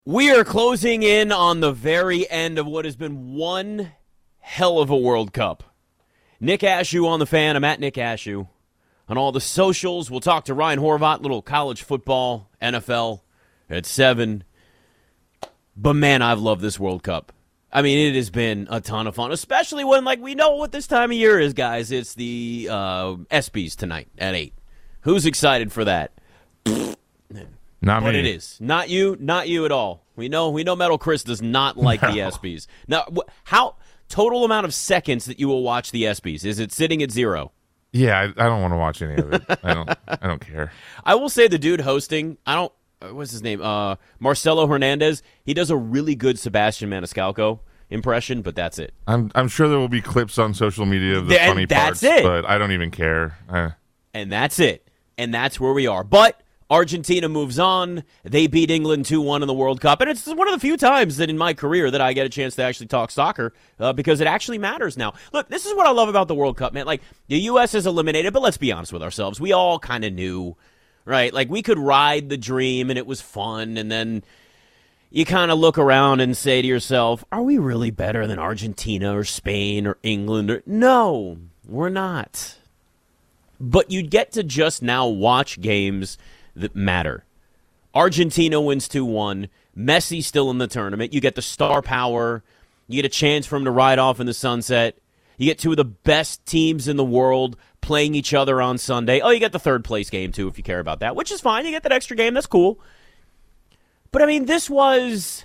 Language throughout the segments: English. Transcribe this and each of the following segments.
We are closing in on the very end of what has been one hell of a World Cup. Nick Ashew on the Fan. I'm at Nick Ashew. On all the socials, we'll talk to Ryan Horvat, little college football, NFL at 7. But, man, I've loved this World Cup. I mean, it has been a ton of fun, especially when, we know what this time of year is, guys. It's the ESPYs tonight at 8. Who's excited for that? Not but me. It is. Not you at all. We know Metal Chris does not like the ESPYs. Now, how total amount of seconds that you will watch the ESPYs? Is it sitting at 0? Yeah, I don't want to watch any of it. I don't care. I will say the dude hosting, what's his name? Marcelo Hernandez. He does a really good Sebastian Maniscalco impression, but that's it. I'm sure there will be clips on social media of the funny parts, but I don't even care. And that's it. And that's where we are. But Argentina moves on. They beat England 2-1 in the World Cup. And it's one of the few times that in my career that I get a chance to actually talk soccer because it actually matters now. Look, this is what I love about the World Cup, man. The U.S. is eliminated, but let's be honest with ourselves. We all kind of knew, right? We could ride the dream, and it was fun. And then you kind of look around and say to yourself, are we really better than Argentina or Spain or England? No, we're not. But you get to just now watch games that matter. Argentina wins 2-1. Messi still in the tournament. You get the star power. You get a chance for him to ride off in the sunset. You get two of the best teams in the world playing each other on Sunday. Oh, you get the third place game, too, if you care about that, which is fine. You get that extra game. That's cool. But, I mean, this was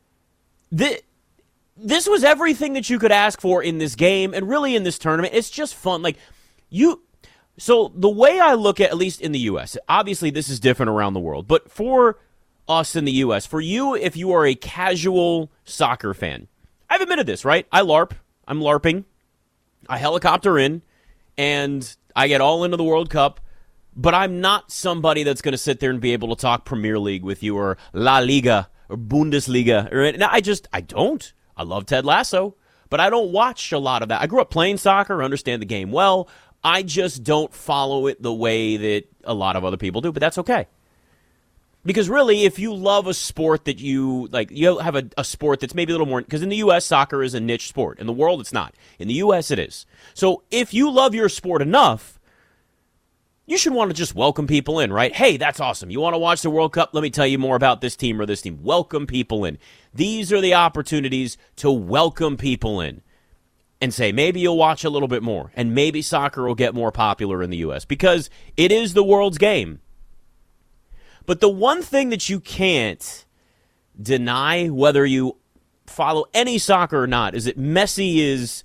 everything that you could ask for in this game and really in this tournament. It's just fun. So the way I look at least in the U.S., obviously this is different around the world, but for us in the U.S., for you, if you are a casual soccer fan, I've admitted this, right? I LARP. I'm LARPing. I helicopter in, and I get all into the World Cup, but I'm not somebody that's going to sit there and be able to talk Premier League with you or La Liga or Bundesliga. I don't. I love Ted Lasso, but I don't watch a lot of that. I grew up playing soccer, understand the game well. I just don't follow it the way that a lot of other people do, but that's okay. Because really, if you love a sport that you have a sport that's maybe a little more, because in the U.S., soccer is a niche sport. In the world, it's not. In the U.S., it is. So if you love your sport enough, you should want to just welcome people in, right? Hey, that's awesome. You want to watch the World Cup? Let me tell you more about this team or this team. Welcome people in. These are the opportunities to welcome people in. And say, maybe you'll watch a little bit more, and maybe soccer will get more popular in the U.S. because it is the world's game. But the one thing that you can't deny, whether you follow any soccer or not, is that Messi is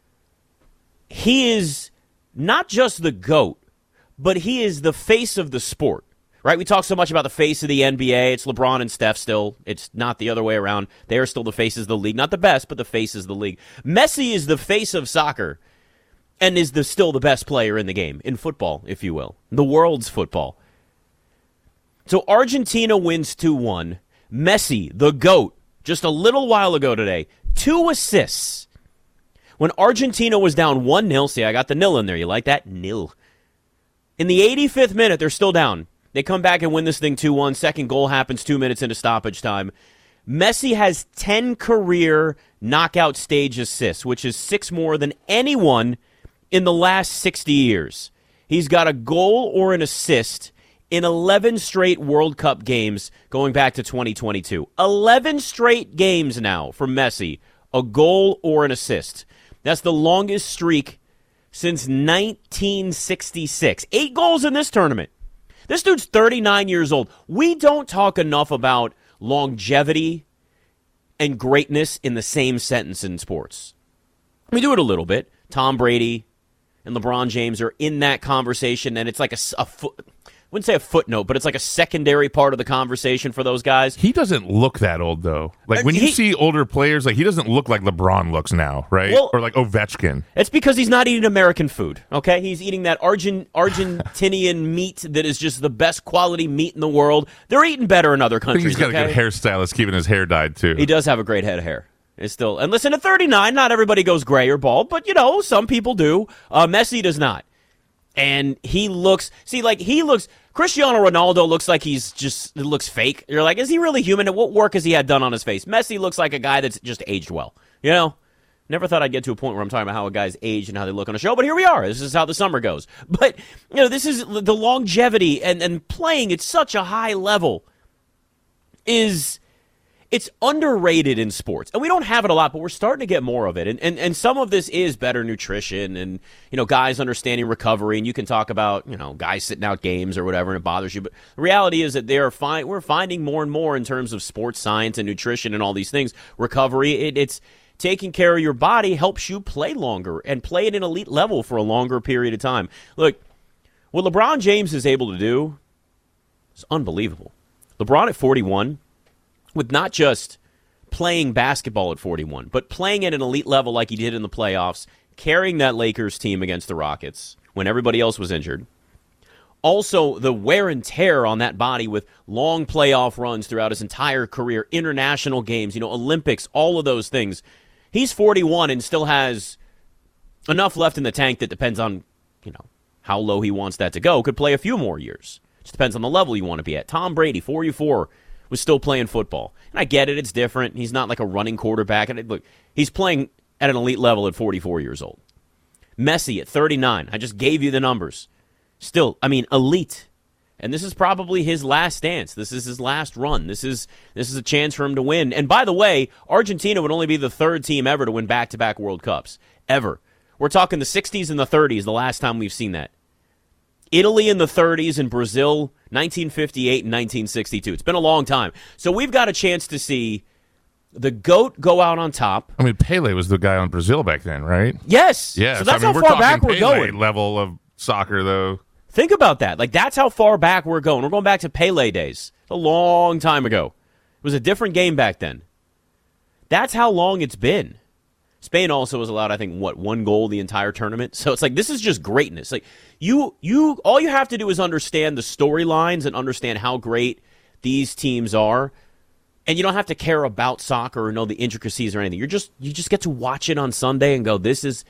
not just the GOAT, but he is the face of the sport. Right, we talk so much about the face of the NBA. It's LeBron and Steph still. It's not the other way around. They are still the faces of the league. Not the best, but the faces of the league. Messi is the face of soccer and is still the best player in the game, in football, if you will. The world's football. So Argentina wins 2-1. Messi, the GOAT, just a little while ago today, 2 assists. When Argentina was down 1-0, see, I got the nil in there. You like that? Nil. In the 85th minute, they're still down. They come back and win this thing 2-1. Second goal happens 2 minutes into stoppage time. Messi has 10 career knockout stage assists, which is 6 more than anyone in the last 60 years. He's got a goal or an assist in 11 straight World Cup games going back to 2022. 11 straight games now for Messi, a goal or an assist. That's the longest streak since 1966. 8 goals in this tournament. This dude's 39 years old. We don't talk enough about longevity and greatness in the same sentence in sports. We do it a little bit. Tom Brady and LeBron James are in that conversation, and it's like I wouldn't say a footnote, but it's like a secondary part of the conversation for those guys. He doesn't look that old, though. When you see older players, he doesn't look like LeBron looks now, right? Well, or like Ovechkin. It's because he's not eating American food, okay? He's eating that Argentinian meat that is just the best quality meat in the world. They're eating better in other countries, I think he's got a good hairstylist keeping his hair dyed, too. He does have a great head of hair. It's still, and listen, at 39, not everybody goes gray or bald, but, some people do. Messi does not. And he looks Cristiano Ronaldo looks like it looks fake. You're like, is he really human? And what work has he had done on his face? Messi looks like a guy that's just aged well. You know? Never thought I'd get to a point where I'm talking about how a guy's aged and how they look on a show, but here we are. This is how the summer goes. But, this is the longevity and playing at such a high level it's underrated in sports. And we don't have it a lot, but we're starting to get more of it. And some of this is better nutrition and, guys understanding recovery. And you can talk about, guys sitting out games or whatever, and it bothers you. But the reality is that we're finding more and more in terms of sports science and nutrition and all these things. Recovery, it's taking care of your body helps you play longer and play at an elite level for a longer period of time. Look, what LeBron James is able to do is unbelievable. LeBron at 41, with not just playing basketball at 41, but playing at an elite level like he did in the playoffs, carrying that Lakers team against the Rockets when everybody else was injured. Also, the wear and tear on that body with long playoff runs throughout his entire career, international games, Olympics, all of those things. He's 41 and still has enough left in the tank that depends on, how low he wants that to go. Could play a few more years. Just depends on the level you want to be at. Tom Brady, 44, was still playing football. And I get it, it's different. He's not like a running quarterback. And look, he's playing at an elite level at 44 years old. Messi at 39. I just gave you the numbers. Still, elite. And this is probably his last dance. This is his last run. This is a chance for him to win. And by the way, Argentina would only be the third team ever to win back-to-back World Cups. Ever. We're talking the 60s and the 30s, the last time we've seen that. Italy in the 30s and Brazil, 1958 and 1962. It's been a long time. So we've got a chance to see the GOAT go out on top. Pele was the guy on Brazil back then, right? Yes. Yeah. So that's how far back we're Pele going. Level of soccer, though. Think about that. That's how far back we're going. We're going back to Pele days. It's a long time ago. It was a different game back then. That's how long it's been. Spain also was allowed, I think, one goal the entire tournament. So it's like, this is just greatness. Like, all you have to do is understand the storylines and understand how great these teams are. And you don't have to care about soccer or know the intricacies or anything. You just get to watch it on Sunday and go, this is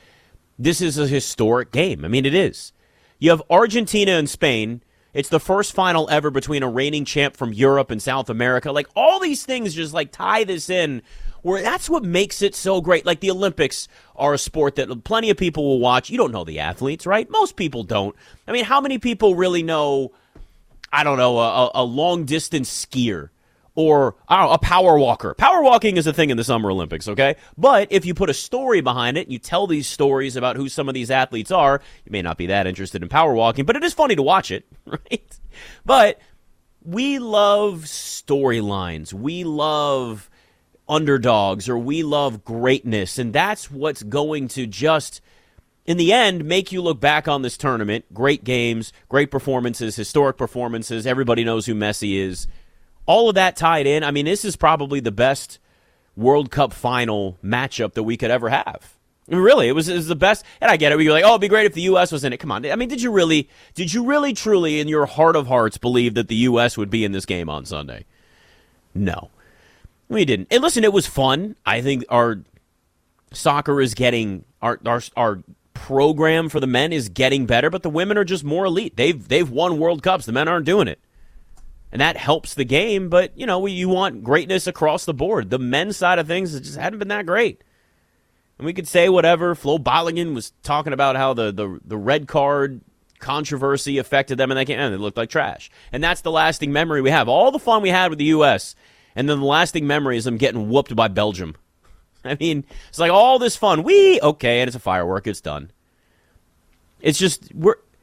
a historic game. It is. You have Argentina and Spain. It's the first final ever between a reigning champ from Europe and South America. Like, all these things just tie this in. Where that's what makes it so great. Like, the Olympics are a sport that plenty of people will watch. You don't know the athletes, right? Most people don't. How many people really know, I don't know, a long-distance skier or, a power walker? Power walking is a thing in the Summer Olympics, okay? But if you put a story behind it and you tell these stories about who some of these athletes are, you may not be that interested in power walking, but it is funny to watch it, right? But we love storylines. We love underdogs, or we love greatness, and that's what's going to just, in the end, make you look back on this tournament. Great games, great performances, historic performances. Everybody knows who Messi is. All of that tied in. This is probably the best World Cup final matchup that we could ever have. Really, it was the best. And I get it. You're like, it'd be great if the U.S. was in it. Come on. Did you really truly, in your heart of hearts, believe that the U.S. would be in this game on Sunday? No. We didn't. And listen, it was fun. I think our soccer is getting our program for the men is getting better, but the women are just more elite. They've won World Cups. The men aren't doing it. And that helps the game, but you want greatness across the board. The men's side of things just hadn't been that great. And we could say whatever. Flo Balogun was talking about how the red card controversy affected them in that game, and it looked like trash. And that's the lasting memory we have. All the fun we had with the U.S., and then the lasting memory is them getting whooped by Belgium. It's like all this fun. Okay, and it's a firework. It's done. It's just,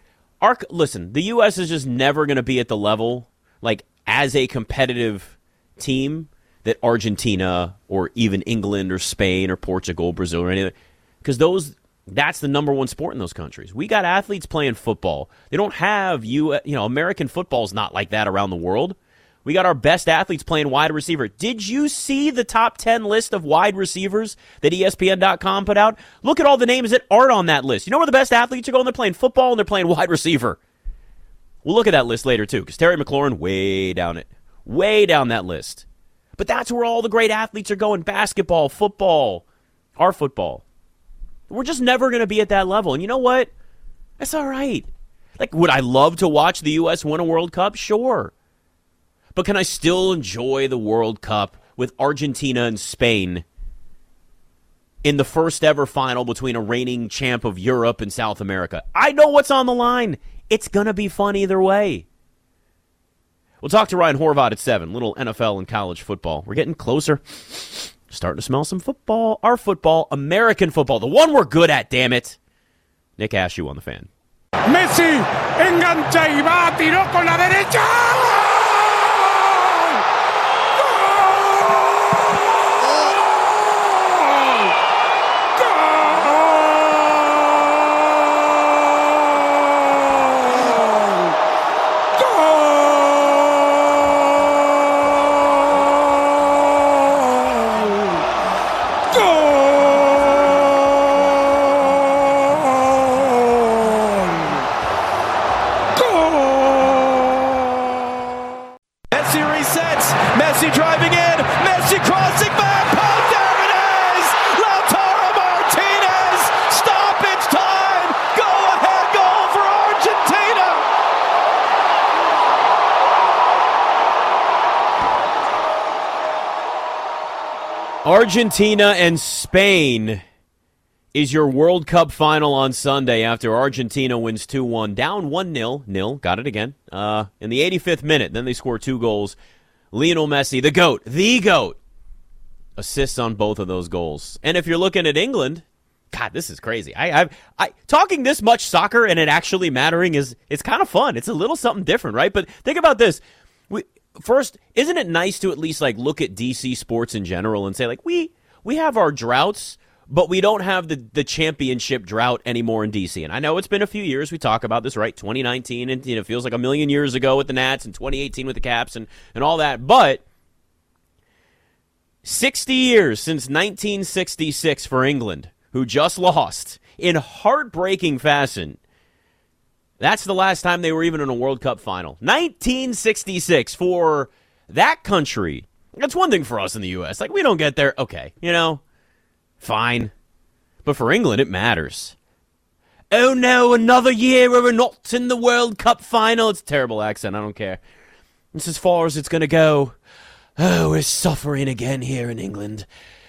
listen, the U.S. is just never going to be at the level, like, as a competitive team that Argentina or even England or Spain or Portugal, Brazil or anything, because that's the number one sport in those countries. We got athletes playing football. They don't have, American football's not like that around the world. We got our best athletes playing wide receiver. Did you see the top 10 list of wide receivers that ESPN.com put out? Look at all the names that aren't on that list. You know where the best athletes are going? They're playing football and they're playing wide receiver. We'll look at that list later, too, because Terry McLaurin, way down that list. But that's where all the great athletes are going. Basketball, football, our football. We're just never going to be at that level. And you know what? That's all right. Like, would I love to watch the U.S. win a World Cup? Sure. But can I still enjoy the World Cup with Argentina and Spain in the first ever final between a reigning champ of Europe and South America? I know what's on the line. It's going to be fun either way. We'll talk to Ryan Horvath at 7. Little NFL and college football. We're getting closer. Starting to smell some football. Our football, American football. The one we're good at, damn it. Nick Ashew on the Fan. Messi engancha y va, tiró con la derecha. Argentina and Spain is your World Cup final on Sunday after Argentina wins 2-1, down 1-0, got it again, in the 85th minute. Then they score 2 goals. Lionel Messi, the GOAT, assists on both of those goals. And if you're looking at England, God, this is crazy. I talking this much soccer and it actually mattering it's kind of fun. It's a little something different, right? But think about this. First, isn't it nice to at least like look at DC sports in general and say like we have our droughts, but we don't have the championship drought anymore in DC. And I know it's been a few years. We talk about this, right? 2019 and it feels like a million years ago with the Nats and 2018 with the Caps and all that. But 60 years since 1966 for England, who just lost in heartbreaking fashion. That's the last time they were even in a World Cup final. 1966 for that country. That's one thing for us in the U.S. Like, we don't get there. Okay, fine. But for England, it matters. Oh, no, another year where we're not in the World Cup final. It's a terrible accent. I don't care. It's as far as it's going to go. Oh, we're suffering again here in England.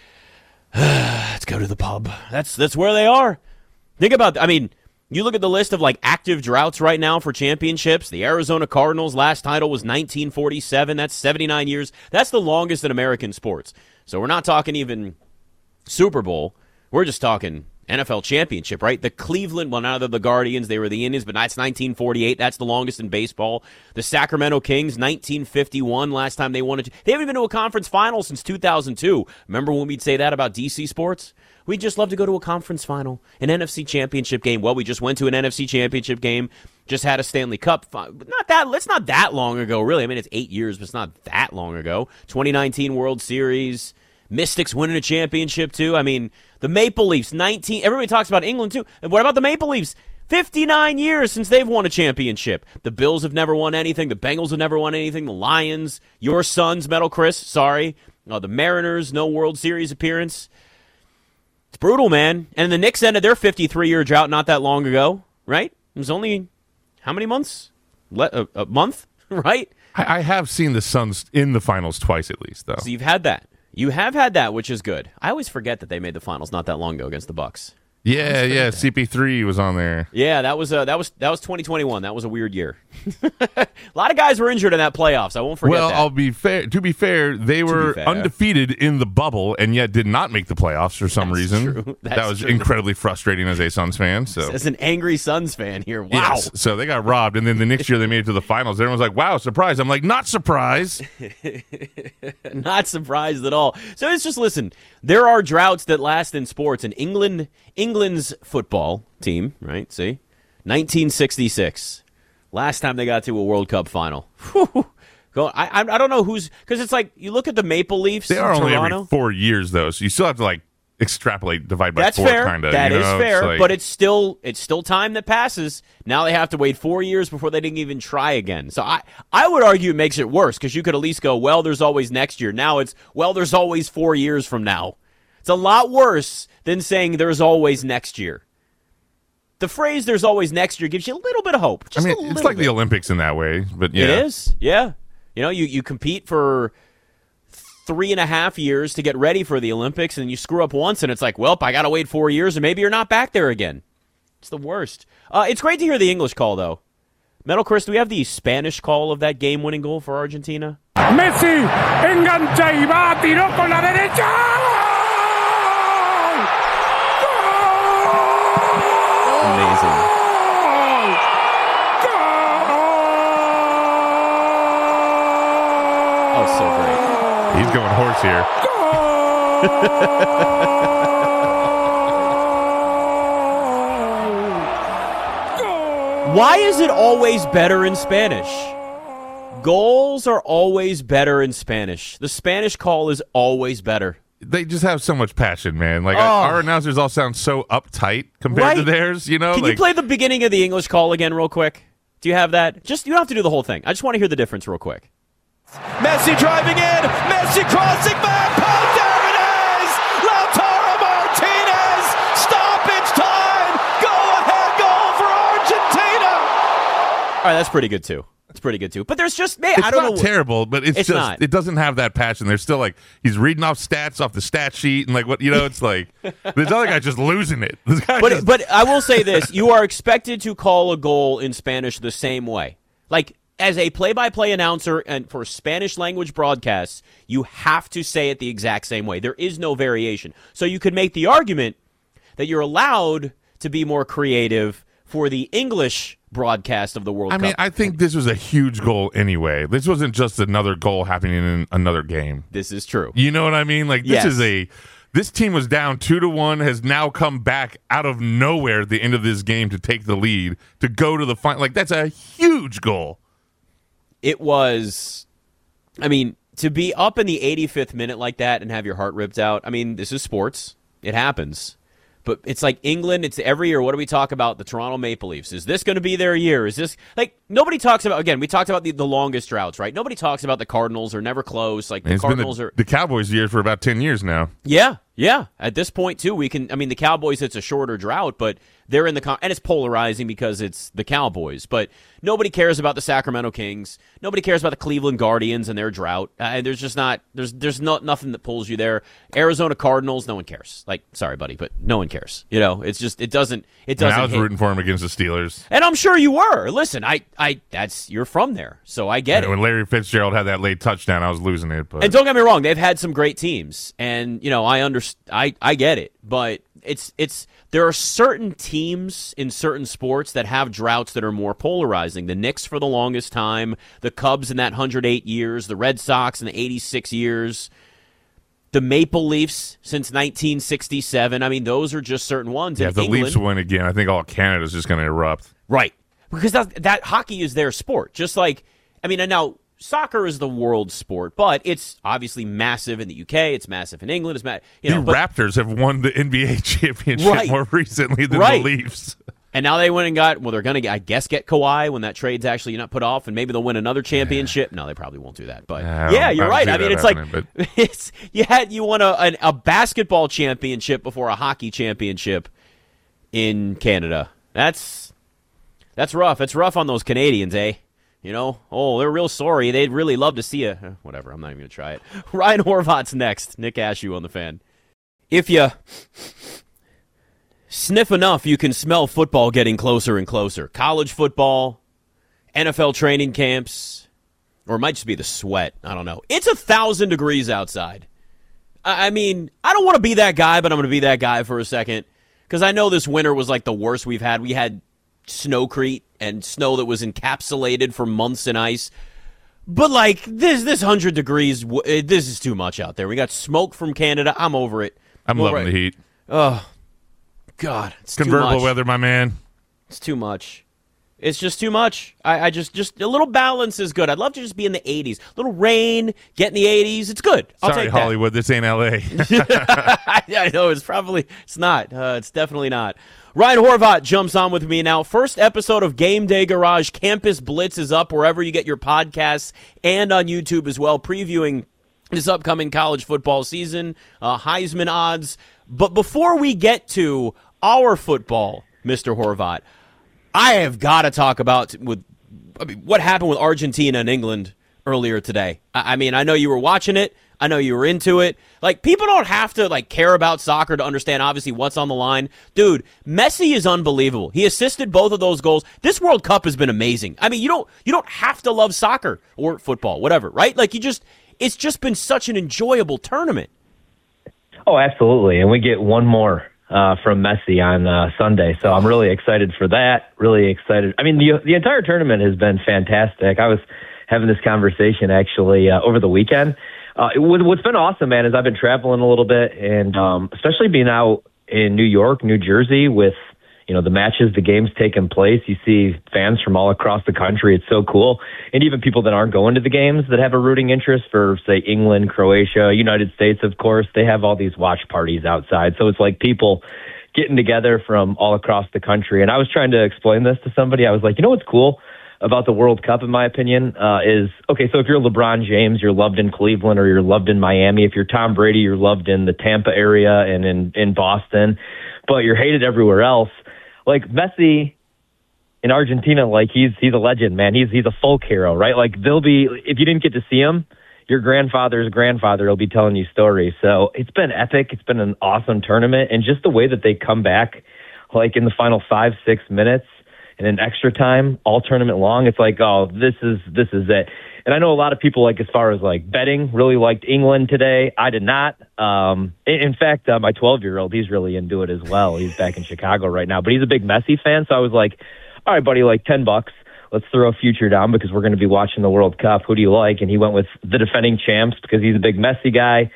Let's go to the pub. That's where they are. Think about you look at the list of like active droughts right now for championships. The Arizona Cardinals' last title was 1947. That's 79 years. That's the longest in American sports. So we're not talking even Super Bowl. We're just talking NFL championship, right? The Cleveland, well, now they're the Guardians. They were the Indians, but that's 1948. That's the longest in baseball. The Sacramento Kings, 1951, last time they won it. They haven't been to a conference final since 2002. Remember when we'd say that about DC sports? We'd just love to go to a conference final, an NFC championship game. Well, we just went to an NFC championship game, just had a Stanley Cup. It's not that long ago, really. It's 8 years, but it's not that long ago. 2019 World Series, Mystics winning a championship, too. The Maple Leafs, everybody talks about England, too. And what about the Maple Leafs? 59 years since they've won a championship. The Bills have never won anything. The Bengals have never won anything. The Lions, your Suns, Metal Chris, sorry. The Mariners, no World Series appearance. It's brutal, man. And the Knicks ended their 53-year drought not that long ago, right? It was only, how many months? A month, right? I have seen the Suns in the finals twice at least, though. So you've had that. You have had that, which is good. I always forget that they made the finals not that long ago against the Bucks. Yeah. CP3 was on there. Yeah, that was 2021. That was a weird year. A lot of guys were injured in that playoffs. I won't forget that. Well, to be fair, they were undefeated in the bubble and yet did not make the playoffs for some reason. True. That was incredibly frustrating as a Suns fan. So as an angry Suns fan here, wow. Yes, so they got robbed, and then the next year they made it to the finals. Everyone's like, "Wow, surprise!" I'm like, "Not surprised." Not surprised at all. So it's just listen. There are droughts that last in sports, and England's football team, right? See, 1966, last time they got to a World Cup final. I don't know who's, because it's like you look at the Maple Leafs. They are only Toronto. every 4 years though, so you still have to like extrapolate, divide by That's 4, fair. kind of. That is fair, like, but it's still time that passes. Now they have to wait 4 years before they didn't even try again. So I would argue it makes it worse, because you could at least go, well, there's always next year. Now it's, well, there's always 4 years from now. It's a lot worse than saying there's always next year. the phrase "there's always next year" gives you a little bit of hope. It's like the Olympics in that way, but yeah. It is, yeah. You compete for 3.5 years to get ready for the Olympics, and you screw up once, and it's like, well, I got to wait 4 years, and maybe you're not back there again. It's the worst. It's great to hear the English call, though. Metal Chris, do we have the Spanish call of that game-winning goal for Argentina? Messi engancha y va, tiró con la derecha. Amazing. Oh, so great. He's going horse here. Why is it always better in Spanish? Goals are always better in Spanish. The Spanish call is always better. They just have so much passion, man. Like our announcers all sound so uptight compared to theirs, Can you play the beginning of the English call again real quick? Do you have that? You don't have to do the whole thing. I just want to hear the difference real quick. Messi driving in. Messi crossing back. Post, there it is. Lautaro Martinez. Stoppage time. Go ahead goal for Argentina. All right, that's pretty good too. But there's just, man, I don't know. It's not terrible, but it's just not. It doesn't have that passion. There's still like he's reading off stats off the stat sheet and like what it's like this other guy's just losing it. But I will say this: you are expected to call a goal in Spanish the same way. Like as a play-by-play announcer and for Spanish language broadcasts, you have to say it the exact same way. There is no variation. So you could make the argument that you're allowed to be more creative for the English broadcast of the World Cup. I mean, I think this was a huge goal anyway. This wasn't just another goal happening in another game. This is true. You know what I mean? Like this team was down 2-1, has now come back out of nowhere at the end of this game to take the lead, to go to the final. Like, that's a huge goal. It was, to be up in the 85th minute like that and have your heart ripped out. I mean, this is sports. It happens. But it's like England, it's every year, what do we talk about? The Toronto Maple Leafs. Is this going to be their year? Is this, nobody talks about, again, we talked about the longest droughts, right? Nobody talks about the Cardinals are never close. Like, the Cardinals are. The Cowboys' year for about 10 years now. Yeah. At this point, too, the Cowboys, it's a shorter drought, but they're in and it's polarizing because it's the Cowboys. But nobody cares about the Sacramento Kings. Nobody cares about the Cleveland Guardians and their drought. There's just not, there's nothing that pulls you there. Arizona Cardinals, no one cares. Like, sorry, buddy, but no one cares. It's just, it doesn't. I was rooting for him against the Steelers. And I'm sure you were. Listen, you're from there, so I get it. When Larry Fitzgerald had that late touchdown, I was losing it. But. And don't get me wrong, they've had some great teams, and I understand. I get it, but there are certain teams in certain sports that have droughts that are more polarizing. The Knicks for the longest time, the Cubs in that 108 years, the Red Sox in the 86 years, the Maple Leafs since 1967. Those are just certain ones. Yeah, if the Leafs win again, I think all Canada's just going to erupt. Right, because that hockey is their sport. Just like, and now soccer is the world sport, but it's obviously massive in the UK. It's massive in England. The Raptors have won the NBA championship more recently than the Leafs. And now they went and they're going to, I guess, get Kawhi when that trade's actually not put off, and maybe they'll win another championship. No, they probably won't do that. But you're right. It's you won a basketball championship before a hockey championship in Canada. That's rough. It's rough on those Canadians, eh? They're real sorry. They'd really love to see you. Whatever, I'm not even going to try it. Ryan Horvat's next. Nick Ashew on the Fan. If you sniff enough, you can smell football getting closer and closer. College football, NFL training camps, or it might just be the sweat. I don't know. It's 1,000 degrees outside. I don't want to be that guy, but I'm going to be that guy for a second, because I know this winter was like the worst we've had. We had snowcrete and snow that was encapsulated for months in ice. But like this 100 degrees, this is too much out there. We got smoke from Canada. I'm over it. I'm loving the heat. Oh, God. It's convertible too much. Weather, my man. It's too much. It's just too much. I just a little balance is good. I'd love to just be in the 80s. A little rain, get in the 80s. It's good. I'll Sorry, take that. Hollywood. This ain't L.A. I know. It's not. It's definitely not. Ryan Horvat jumps on with me now. First episode of Game Day Garage Campus Blitz is up wherever you get your podcasts and on YouTube as well, previewing this upcoming college football season, Heisman odds. But before we get to our football, Mr. Horvat. I have got to talk about what happened with Argentina and England earlier today. I mean, I know you were watching it. I know you were into it. Like, people don't have to, like, care about soccer to understand, obviously, what's on the line. Dude, Messi is unbelievable. He assisted both of those goals. This World Cup has been amazing. I mean, you don't have to love soccer or football, whatever, right? Like, it's just been such an enjoyable tournament. Oh, absolutely. And we get one more from Messi on Sunday. So I'm really excited for that. Really excited. I mean, the entire tournament has been fantastic. I was having this conversation, actually, over the weekend. What's been awesome, man, is I've been traveling a little bit, and especially being out in New York, New Jersey, with the matches, the games taking place. You see fans from all across the country. It's so cool, and even people that aren't going to the games that have a rooting interest for, say, England, Croatia, United States, of course. They have all these watch parties outside, so it's like people getting together from all across the country. And I was trying to explain this to somebody. I was like, what's cool about the World Cup, in my opinion, is, okay, so if you're LeBron James, you're loved in Cleveland or you're loved in Miami. If you're Tom Brady, you're loved in the Tampa area and in Boston, but you're hated everywhere else. Like Messi in Argentina, like he's a legend, man. He's a folk hero, right? Like if you didn't get to see him, your grandfather's grandfather will be telling you stories. So it's been epic. It's been an awesome tournament. And just the way that they come back, like in the final 5-6 minutes, and in extra time, all tournament long, it's like, oh, this is it. And I know a lot of people, like as far as like betting, really liked England today. I did not. In fact, my 12-year-old, he's really into it as well. He's back in Chicago right now, but he's a big Messi fan. So I was like, all right, buddy, like $10. Let's throw a future down because we're going to be watching the World Cup. Who do you like? And he went with the defending champs because he's a big Messi guy.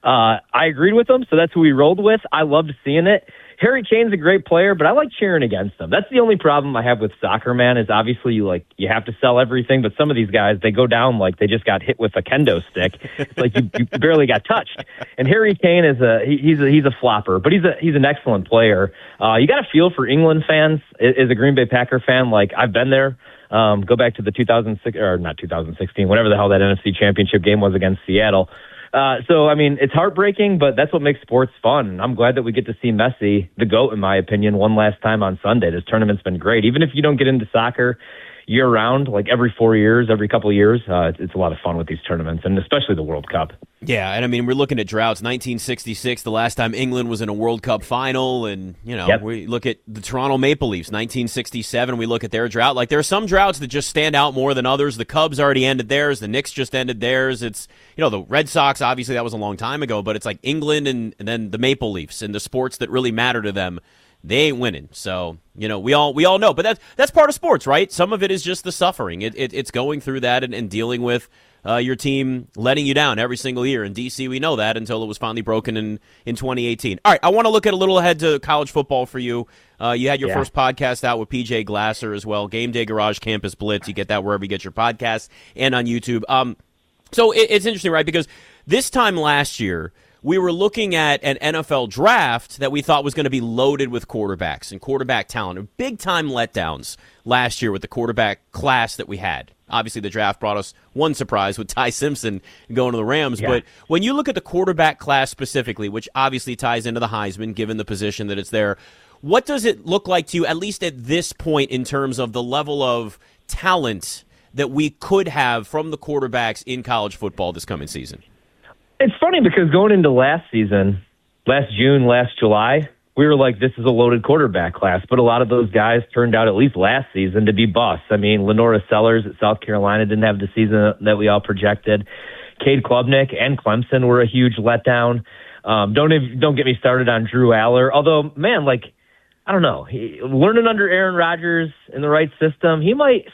I agreed with him, so that's who we rolled with. I loved seeing it. Harry Kane's a great player, but I like cheering against him. That's the only problem I have with soccer, man, is obviously you have to sell everything, but some of these guys, they go down like they just got hit with a kendo stick. It's like you barely got touched. And Harry Kane is he's a flopper, but he's an excellent player. You got to feel for England fans. As a Green Bay Packer fan, like I've been there. Go back to the 2006 or not 2016, whatever the hell that NFC Championship game was against Seattle. So, I mean, it's heartbreaking, but that's what makes sports fun. I'm glad that we get to see Messi, the GOAT, in my opinion, one last time on Sunday. This tournament's been great. Even if you don't get into soccer year-round, like every 4 years, every couple of years, it's a lot of fun with these tournaments, and especially the World Cup. Yeah, and I mean, we're looking at droughts. 1966, the last time England was in a World Cup final, and, we look at the Toronto Maple Leafs, 1967, we look at their drought. Like, there are some droughts that just stand out more than others. The Cubs already ended theirs. The Knicks just ended theirs. It's, the Red Sox, obviously, that was a long time ago, but it's like England and then the Maple Leafs and the sports that really matter to them. They ain't winning. So, we all know. But that's part of sports, right? Some of it is just the suffering. It's going through that and dealing with your team letting you down every single year. In D.C., we know that until it was finally broken in 2018. All right, I want to look at a little ahead to college football for you. You had your first podcast out with PJ Glasser as well, Game Day Garage Campus Blitz. You get that wherever you get your podcasts and on YouTube. So it's interesting, right? Because this time last year, we were looking at an NFL draft that we thought was going to be loaded with quarterbacks and quarterback talent. Big-time letdowns last year with the quarterback class that we had. Obviously, the draft brought us one surprise with Ty Simpson going to the Rams. Yeah. But when you look at the quarterback class specifically, which obviously ties into the Heisman, given the position that it's there, what does it look like to you, at least at this point, in terms of the level of talent that we could have from the quarterbacks in college football this coming season? It's funny because going into last season, last June, last July, we were like, this is a loaded quarterback class. But a lot of those guys turned out, at least last season, to be busts. I mean, Lenora Sellers at South Carolina didn't have the season that we all projected. Cade Klubnik and Clemson were a huge letdown. Don't get me started on Drew Aller. Although, man, I don't know. Learning under Aaron Rodgers in the right system, he might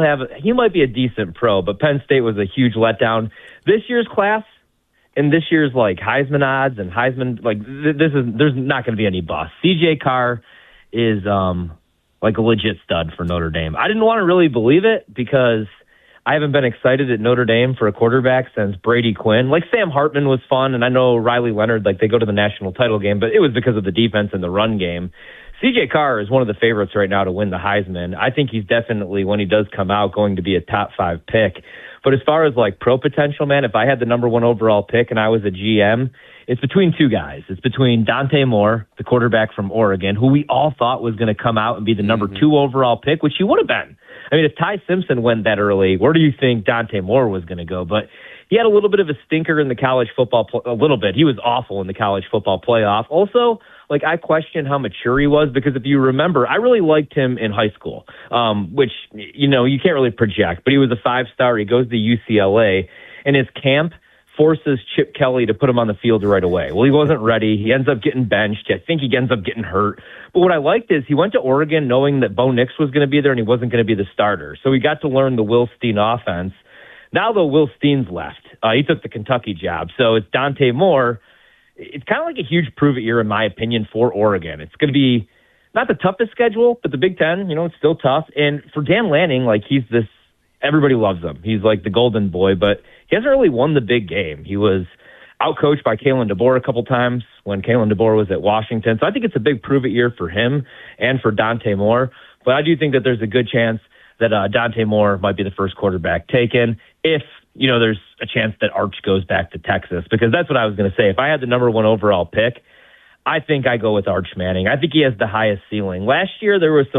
be a decent pro, but Penn State was a huge letdown. This year's class, and this year's Heisman odds and Heisman, there's not going to be any bust. CJ Carr is a legit stud for Notre Dame. I didn't want to really believe it because I haven't been excited at Notre Dame for a quarterback since Brady Quinn. Sam Hartman was fun, and I know Riley Leonard, they go to the national title game, but it was because of the defense and the run game. CJ Carr is one of the favorites right now to win the Heisman. I think he's definitely, when he does come out, going to be a top 5 pick. But as far as like pro potential, man, if I had the number 1 overall pick and I was a GM, it's between two guys. It's between Dante Moore, the quarterback from Oregon, who we all thought was going to come out and be the number 2 overall pick, which he would have been. I mean, if Ty Simpson went that early, where do you think Dante Moore was going to go? But he had a little bit of a stinker in the college football, a little bit. He was awful in the college football playoff. Also, like, I question how mature he was, because if you remember, I really liked him in high school, which, you know, you can't really project, but he was a 5-star. He goes to UCLA, and his camp forces Chip Kelly to put him on the field right away. Well, he wasn't ready. He ends up getting benched. I think he ends up getting hurt. But what I liked is he went to Oregon knowing that Bo Nix was going to be there and he wasn't going to be the starter. So he got to learn the Will Steen offense. Now, though, Will Steen's left. He took the Kentucky job. So it's Dante Moore. It's kind of like a huge prove-it year, in my opinion, for Oregon. It's going to be not the toughest schedule, but the Big Ten, you know, it's still tough. And for Dan Lanning, like, he's this, everybody loves him. He's like the golden boy, but he hasn't really won the big game. He was outcoached by Kalen DeBoer a couple times when Kalen DeBoer was at Washington. So I think it's a big prove-it year for him and for Dante Moore. But I do think that there's a good chance that Dante Moore might be the first quarterback taken if, you know, there's a chance that Arch goes back to Texas, because that's what I was going to say. If I had the number 1 overall pick, I think I go with Arch Manning. I think he has the highest ceiling. Last year, there were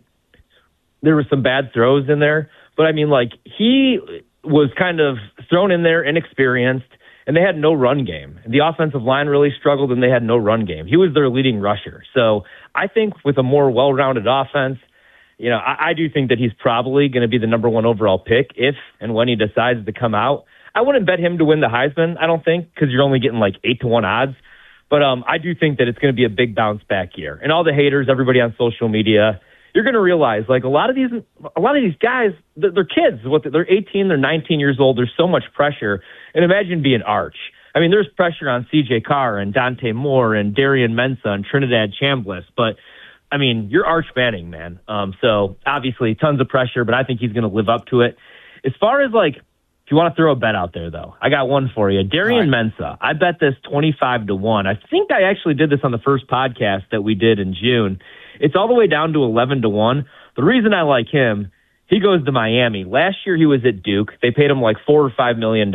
some bad throws in there, but I mean, like, he was kind of thrown in there, inexperienced, and they had no run game. The offensive line really struggled, and they had no run game. He was their leading rusher. So I think with a more well-rounded offense, you know, I do think that he's probably going to be the number 1 overall pick if and when he decides to come out. I wouldn't bet him to win the Heisman, I don't think, because you're only getting like 8-1 odds. But I do think that it's going to be a big bounce back year. And all the haters, everybody on social media, you're going to realize, like, a lot of these guys, they're kids. They're 18, they're 19 years old. There's so much pressure. And imagine being Arch. I mean, there's pressure on C.J. Carr and Dante Moore and Darian Mensah and Trinidad Chambliss, but I mean, you're Arch Manning, man. So obviously tons of pressure, but I think he's going to live up to it. As far as, like, if you want to throw a bet out there, though, I got one for you. Darian Mensah, I bet this 25-1. I think I actually did this on the first podcast that we did in June. It's all the way down to 11-1. The reason I like him, he goes to Miami. Last year he was at Duke. They paid him like $4 or $5 million.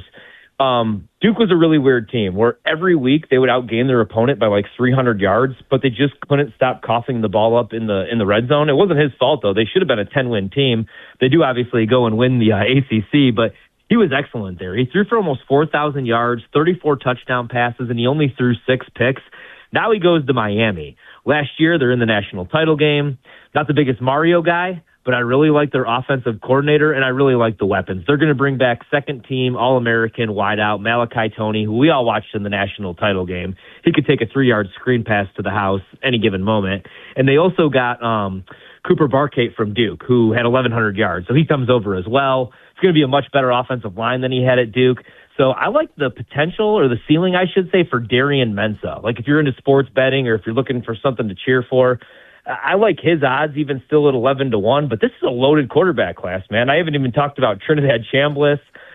Duke was a really weird team where every week they would outgain their opponent by like 300 yards, but they just couldn't stop coughing the ball up in the red zone. It wasn't his fault, though. They should have been a 10-win team. They do obviously go and win the ACC, but he was excellent there. He threw for almost 4,000 yards, 34 touchdown passes, and he only threw 6 picks. Now he goes to Miami. Last year, they're in the national title game. Not the biggest Mario guy, but I really like their offensive coordinator, and I really like the weapons. They're going to bring back second-team All-American wideout Malachi Toney, who we all watched in the national title game. He could take a 3-yard screen pass to the house any given moment. And they also got Cooper Barkate from Duke, who had 1,100 yards, so he comes over as well. It's going to be a much better offensive line than he had at Duke. So I like the potential, or the ceiling, I should say, for Darian Mensah. Like, if you're into sports betting or if you're looking for something to cheer for, I like his odds even still at 11-1, but this is a loaded quarterback class, man. I haven't even talked about Trinidad Chambliss.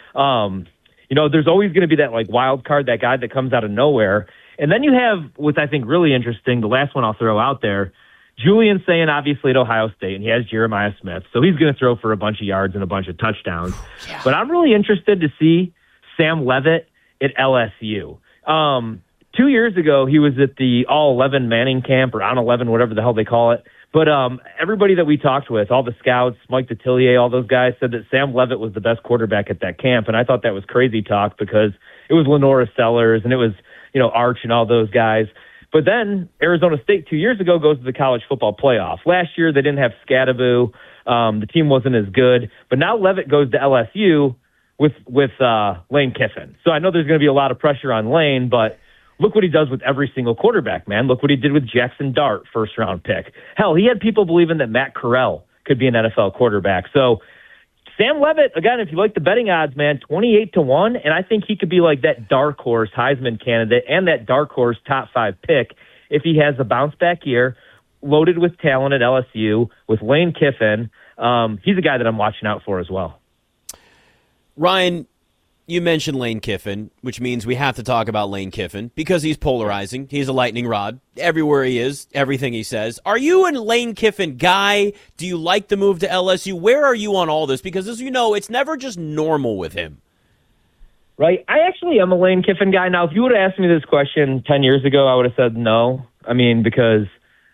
You know, there's always going to be that, like, wild card, that guy that comes out of nowhere. And then you have, what's I think really interesting, the last one I'll throw out there, Julian saying obviously at Ohio State, and he has Jeremiah Smith, so he's going to throw for a bunch of yards and a bunch of touchdowns. Yeah. But I'm really interested to see Sam Leavitt at LSU. 2 years ago, he was at the All-11 Manning camp, or On 11, whatever the hell they call it. But everybody that we talked with, all the scouts, Mike Detillier, all those guys, said that Sam Leavitt was the best quarterback at that camp. And I thought that was crazy talk because it was Lenora Sellers and it was, you know, Arch and all those guys. But then Arizona State 2 years ago goes to the college football playoff. Last year, they didn't have Scadaboo. The team wasn't as good. But now Leavitt goes to LSU with Lane Kiffin. So I know there's going to be a lot of pressure on Lane, but look what he does with every single quarterback, man. Look what he did with Jackson Dart, first-round pick. Hell, he had people believing that Matt Corral could be an NFL quarterback. So Sam Leavitt, again, if you like the betting odds, man, 28-1, and I think he could be like that dark horse Heisman candidate and that dark horse top 5 pick if he has a bounce-back year, loaded with talent at LSU, with Lane Kiffin. He's a guy that I'm watching out for as well. Ryan, You mentioned Lane Kiffin, which means we have to talk about Lane Kiffin because he's polarizing. He's a lightning rod everywhere he is, everything he says. Are you a Lane Kiffin guy? Do you like the move to LSU? Where are you on all this? Because as you know, it's never just normal with him. Right. I actually am a Lane Kiffin guy. Now, if you would have asked me this question 10 years ago, I would have said no. Because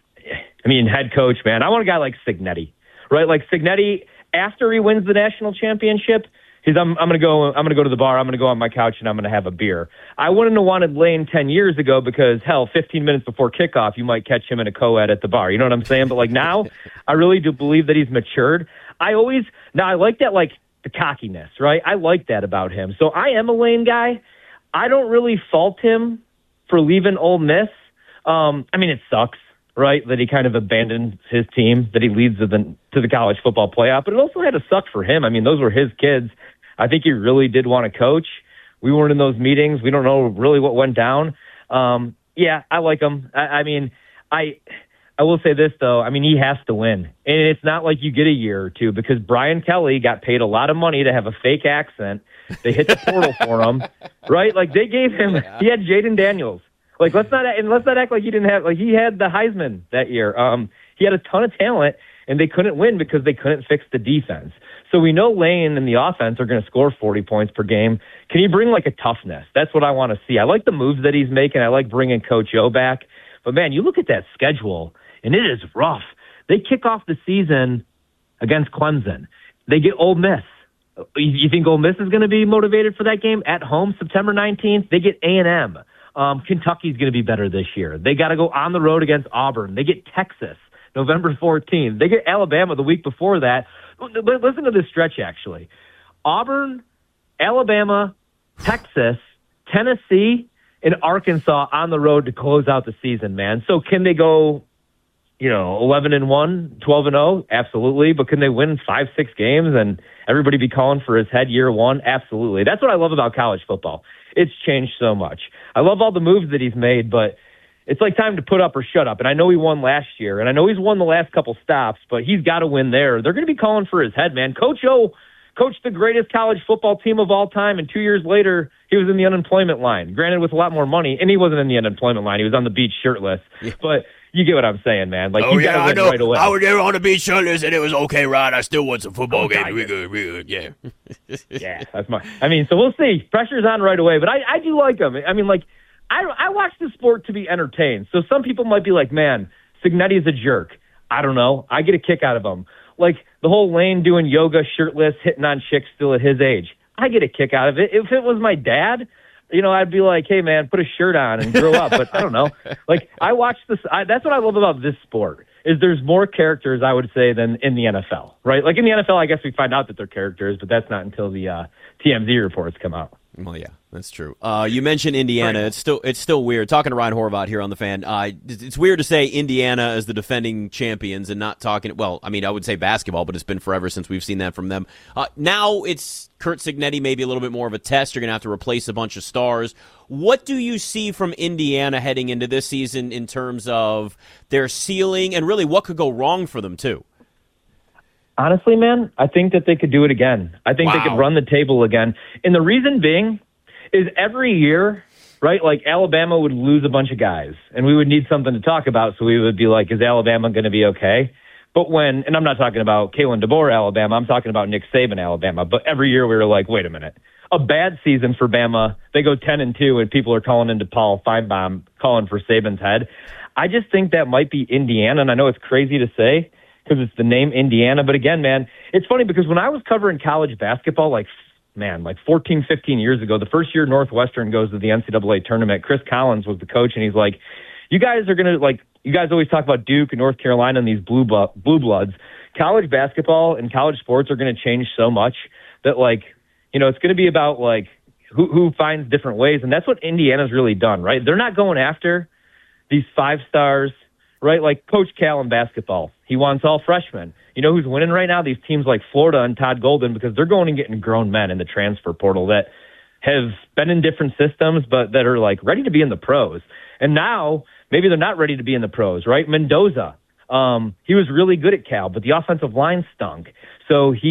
head coach, man, I want a guy like Cignetti, right? Like Cignetti, after he wins the national championship, I'm going to go to the bar, I'm going to go on my couch, and I'm going to have a beer. I wouldn't have wanted Lane 10 years ago because, 15 minutes before kickoff, you might catch him in a co-ed at the bar. You know what I'm saying? But, now, I really do believe that he's matured. I like that, the cockiness, right? I like that about him. So I am a Lane guy. I don't really fault him for leaving Ole Miss. It sucks, right, that he kind of abandoned his team, that he leads to the college football playoff. But it also had to suck for him. Those were his kids. I think he really did want to coach. We weren't in those meetings. We don't know really what went down. Yeah, I like him. I will say this, though. He has to win. And it's not like you get a year or two because Brian Kelly got paid a lot of money to have a fake accent. They hit the portal for him, right? They gave him – he had Jaden Daniels. Let's not act like he didn't have – he had the Heisman that year. He had a ton of talent, and they couldn't win because they couldn't fix the defense. So we know Lane and the offense are going to score 40 points per game. Can he bring a toughness? That's what I want to see. I like the moves that he's making. I like bringing Coach O back. But, man, you look at that schedule, and it is rough. They kick off the season against Clemson. They get Ole Miss. You think Ole Miss is going to be motivated for that game? At home, September 19th, they get A&M. Kentucky's going to be better this year. They got to go on the road against Auburn. They get Texas November 14th. They get Alabama the week before that. Listen to this stretch, actually. Auburn, Alabama, Texas, Tennessee, and Arkansas on the road to close out the season, man. So can they go, 11-1, 12-0? Absolutely. But can they win 5-6 games and everybody be calling for his head year one? Absolutely. That's what I love about college football. It's changed so much. I love all the moves that he's made, but it's time to put up or shut up. And I know he won last year, and I know he's won the last couple stops, but he's got to win there. They're going to be calling for his head, man. Coach O coached the greatest college football team of all time, and 2 years later, he was in the unemployment line. Granted, with a lot more money, and he wasn't in the unemployment line. He was on the beach shirtless. Yeah. But you get what I'm saying, man. You got to win right away. I was there on the beach shirtless, and it was okay, Rod. I still won some football games. We good, yeah. Yeah, that's so we'll see. Pressure's on right away, but I do like him. I watch the sport to be entertained. So some people might be like, man, Cignetti's a jerk. I don't know. I get a kick out of him. The whole Lane doing yoga, shirtless, hitting on chicks still at his age. I get a kick out of it. If it was my dad, I'd be like, hey, man, put a shirt on and grow up. But I don't know. I watch this. That's what I love about this sport is there's more characters, I would say, than in the NFL, right? In the NFL, I guess we find out that they're characters, but that's not until the TMZ reports come out. Well, yeah, that's true. You mentioned Indiana. It's still weird. Talking to Ryan Horvath here on The Fan, it's weird to say Indiana as the defending champions and not talking, I would say basketball, but it's been forever since we've seen that from them. Now it's Curt Cignetti, maybe a little bit more of a test. You're going to have to replace a bunch of stars. What do you see from Indiana heading into this season in terms of their ceiling and really what could go wrong for them, too? Honestly, man, I think that they could do it again. I think they could run the table again. And the reason being is every year, right, Alabama would lose a bunch of guys, and we would need something to talk about, so we would be like, is Alabama going to be okay? But and I'm not talking about Kalen DeBoer, Alabama, I'm talking about Nick Saban, Alabama, but every year we were like, wait a minute. A bad season for Bama, they go 10-2, and people are calling into Paul Feinbaum, calling for Saban's head. I just think that might be Indiana, and I know it's crazy to say, because it's the name Indiana. But again, man, it's funny because when I was covering college basketball, 14, 15 years ago, the first year Northwestern goes to the NCAA tournament, Chris Collins was the coach, and he's like, you guys are going to, you guys always talk about Duke and North Carolina and these blue bloods. College basketball and college sports are going to change so much that, it's going to be about, who finds different ways. And that's what Indiana's really done, right? They're not going after these 5 stars, right? Like Coach Cal in basketball. He wants all freshmen. You know who's winning right now? These teams like Florida and Todd Golden, because they're going and getting grown men in the transfer portal that have been in different systems, but that are ready to be in the pros. And now maybe they're not ready to be in the pros, right? Mendoza, he was really good at Cal, but the offensive line stunk. So he gets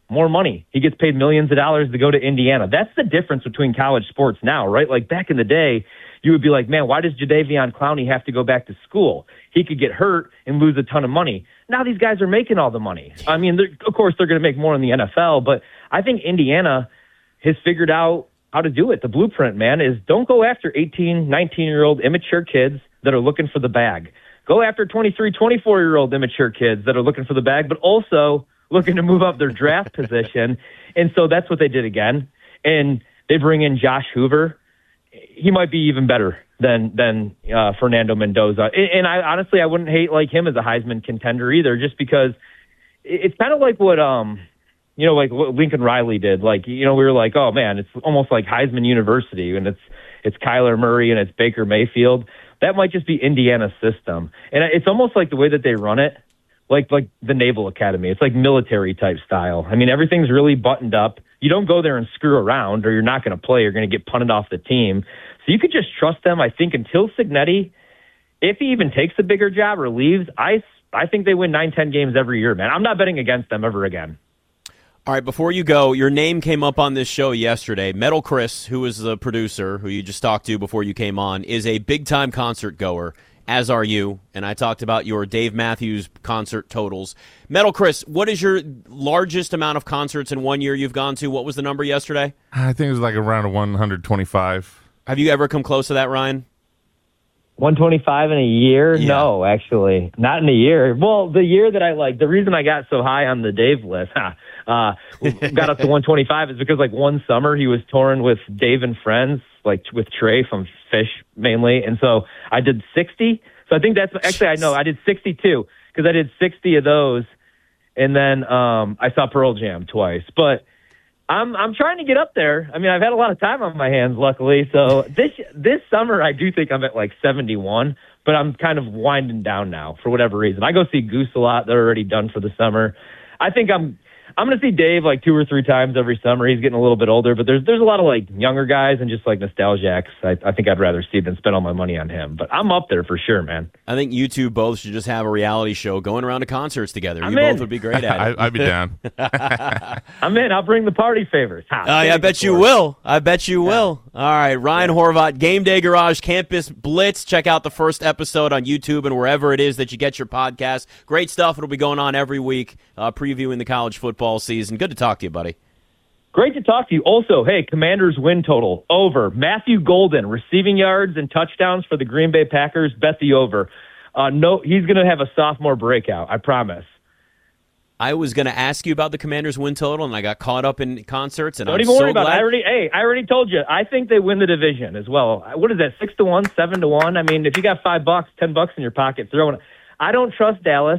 more money. He gets paid millions of dollars to go to Indiana. That's the difference between college sports now, right? Like back in the day, you would be like, man, why does Jadeveon Clowney have to go back to school? He could get hurt and lose a ton of money. Now these guys are making all the money. I mean, of course, they're going to make more in the NFL, but I think Indiana has figured out how to do it. The blueprint, man, is don't go after 18, 19-year-old immature kids that are looking for the bag. Go after 23, 24-year-old immature kids that are looking for the bag, but also looking to move up their draft position. And so that's what they did again. And they bring in Josh Hoover. He might be even better than Fernando Mendoza. And I honestly, I wouldn't hate like him as a Heisman contender either, just because it's kind of like what like what Lincoln Riley did. Like, we were like, oh man, it's almost like Heisman University, and it's Kyler Murray and it's Baker Mayfield. That might just be Indiana's system. And it's almost like the way that they run it, like the Naval Academy. It's like military type style. I mean, everything's really buttoned up. You don't go there and screw around, or you're not going to play. You're going to get punted off the team. So you could just trust them, I think, until Cignetti, if he even takes a bigger job or leaves, I think they win 9-10 games every year, man. I'm not betting against them ever again. All right, before you go, your name came up on this show yesterday. Metal Chris, who is the producer, who you just talked to before you came on, is a big-time concert goer, as are you. And I talked about your Dave Matthews concert totals. Metal Chris, what is your largest amount of concerts in 1 year you've gone to? What was the number yesterday? I think it was like around 125. Have you ever come close to that, Ryan? 125 in a year? Yeah. No, actually, not in a year. Well, the year that the reason I got so high on the Dave list, got up to 125 is because like one summer he was touring with Dave and Friends, like with Trey from Fish mainly. And so I did 60. So I think that's actually, I did 62 because I did 60 of those. And then I saw Pearl Jam twice, but I'm trying to get up there. I mean, I've had a lot of time on my hands, luckily. So this summer, I do think I'm at like 71, but I'm kind of winding down now for whatever reason. I go see Goose a lot. They're already done for the summer. I think I'm going to see Dave like 2 or 3 times every summer. He's getting a little bit older, but there's a lot of like younger guys and just like nostalgics. I think I'd rather see than spend all my money on him. But I'm up there for sure, man. I think you two both should just have a reality show going around to concerts together. I'm you in. both would be great at it. I'd be down. I'm in. I'll bring the party favors. I bet you will. I bet you will. All right, Ryan Horvat, Game Day Garage Campus Blitz. Check out the first episode on YouTube and wherever it is that you get your podcast. Great stuff. It'll be going on every week, previewing the college football season. Good to talk to you, buddy. Great to talk to you. Also, hey, Commanders win total over. Matthew Golden, receiving yards and touchdowns for the Green Bay Packers. Bet the over. No, he's going to have a sophomore breakout. I promise. I was going to ask you about the Commanders win total, and I got caught up in concerts. And Don't I'm even so worry about glad. it. I already told you. I think they win the division as well. What is that? 6-1, 7-1. I mean, if you got $5, $10 in your pocket, throw it. I don't trust Dallas.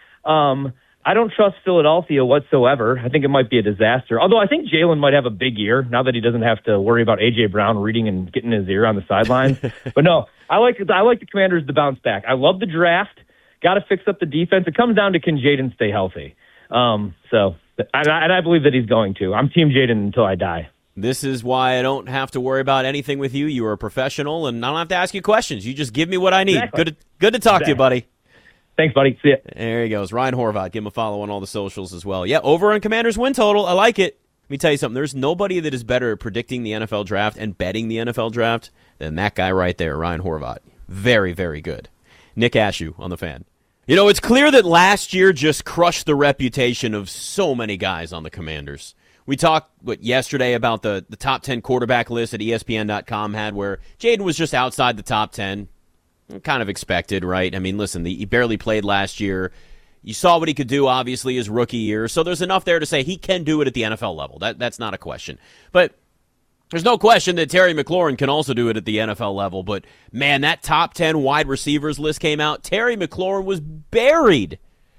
I don't trust Philadelphia whatsoever. I think it might be a disaster. Although I think Jalen might have a big year now that he doesn't have to worry about A.J. Brown reading and getting his ear on the sidelines. But no, I like the Commanders to bounce back. I love the draft. Got to fix up the defense. It comes down to can Jaden stay healthy. And I believe that he's going to. I'm Team Jaden until I die. This is why I don't have to worry about anything with you. You are a professional, and I don't have to ask you questions. You just give me what I need. Exactly. Good to talk to you, buddy. Thanks, buddy. See ya. There he goes. Ryan Horvat. Give him a follow on all the socials as well. Yeah, over on Commanders win total. I like it. Let me tell you something. There's nobody that is better at predicting the NFL draft and betting the NFL draft than that guy right there, Ryan Horvat. Very, very good. Nick Ashew on the Fan. You know, it's clear that last year just crushed the reputation of so many guys on the Commanders. We talked yesterday about the top 10 quarterback list that ESPN.com had where Jaden was just outside the top 10. Kind of expected, right? I mean, listen, he barely played last year. You saw what he could do, obviously, his rookie year. So there's enough there to say he can do it at the NFL level. That's not a question. But there's no question that Terry McLaurin can also do it at the NFL level. But, man, that top 10 wide receivers list came out. Terry McLaurin was buried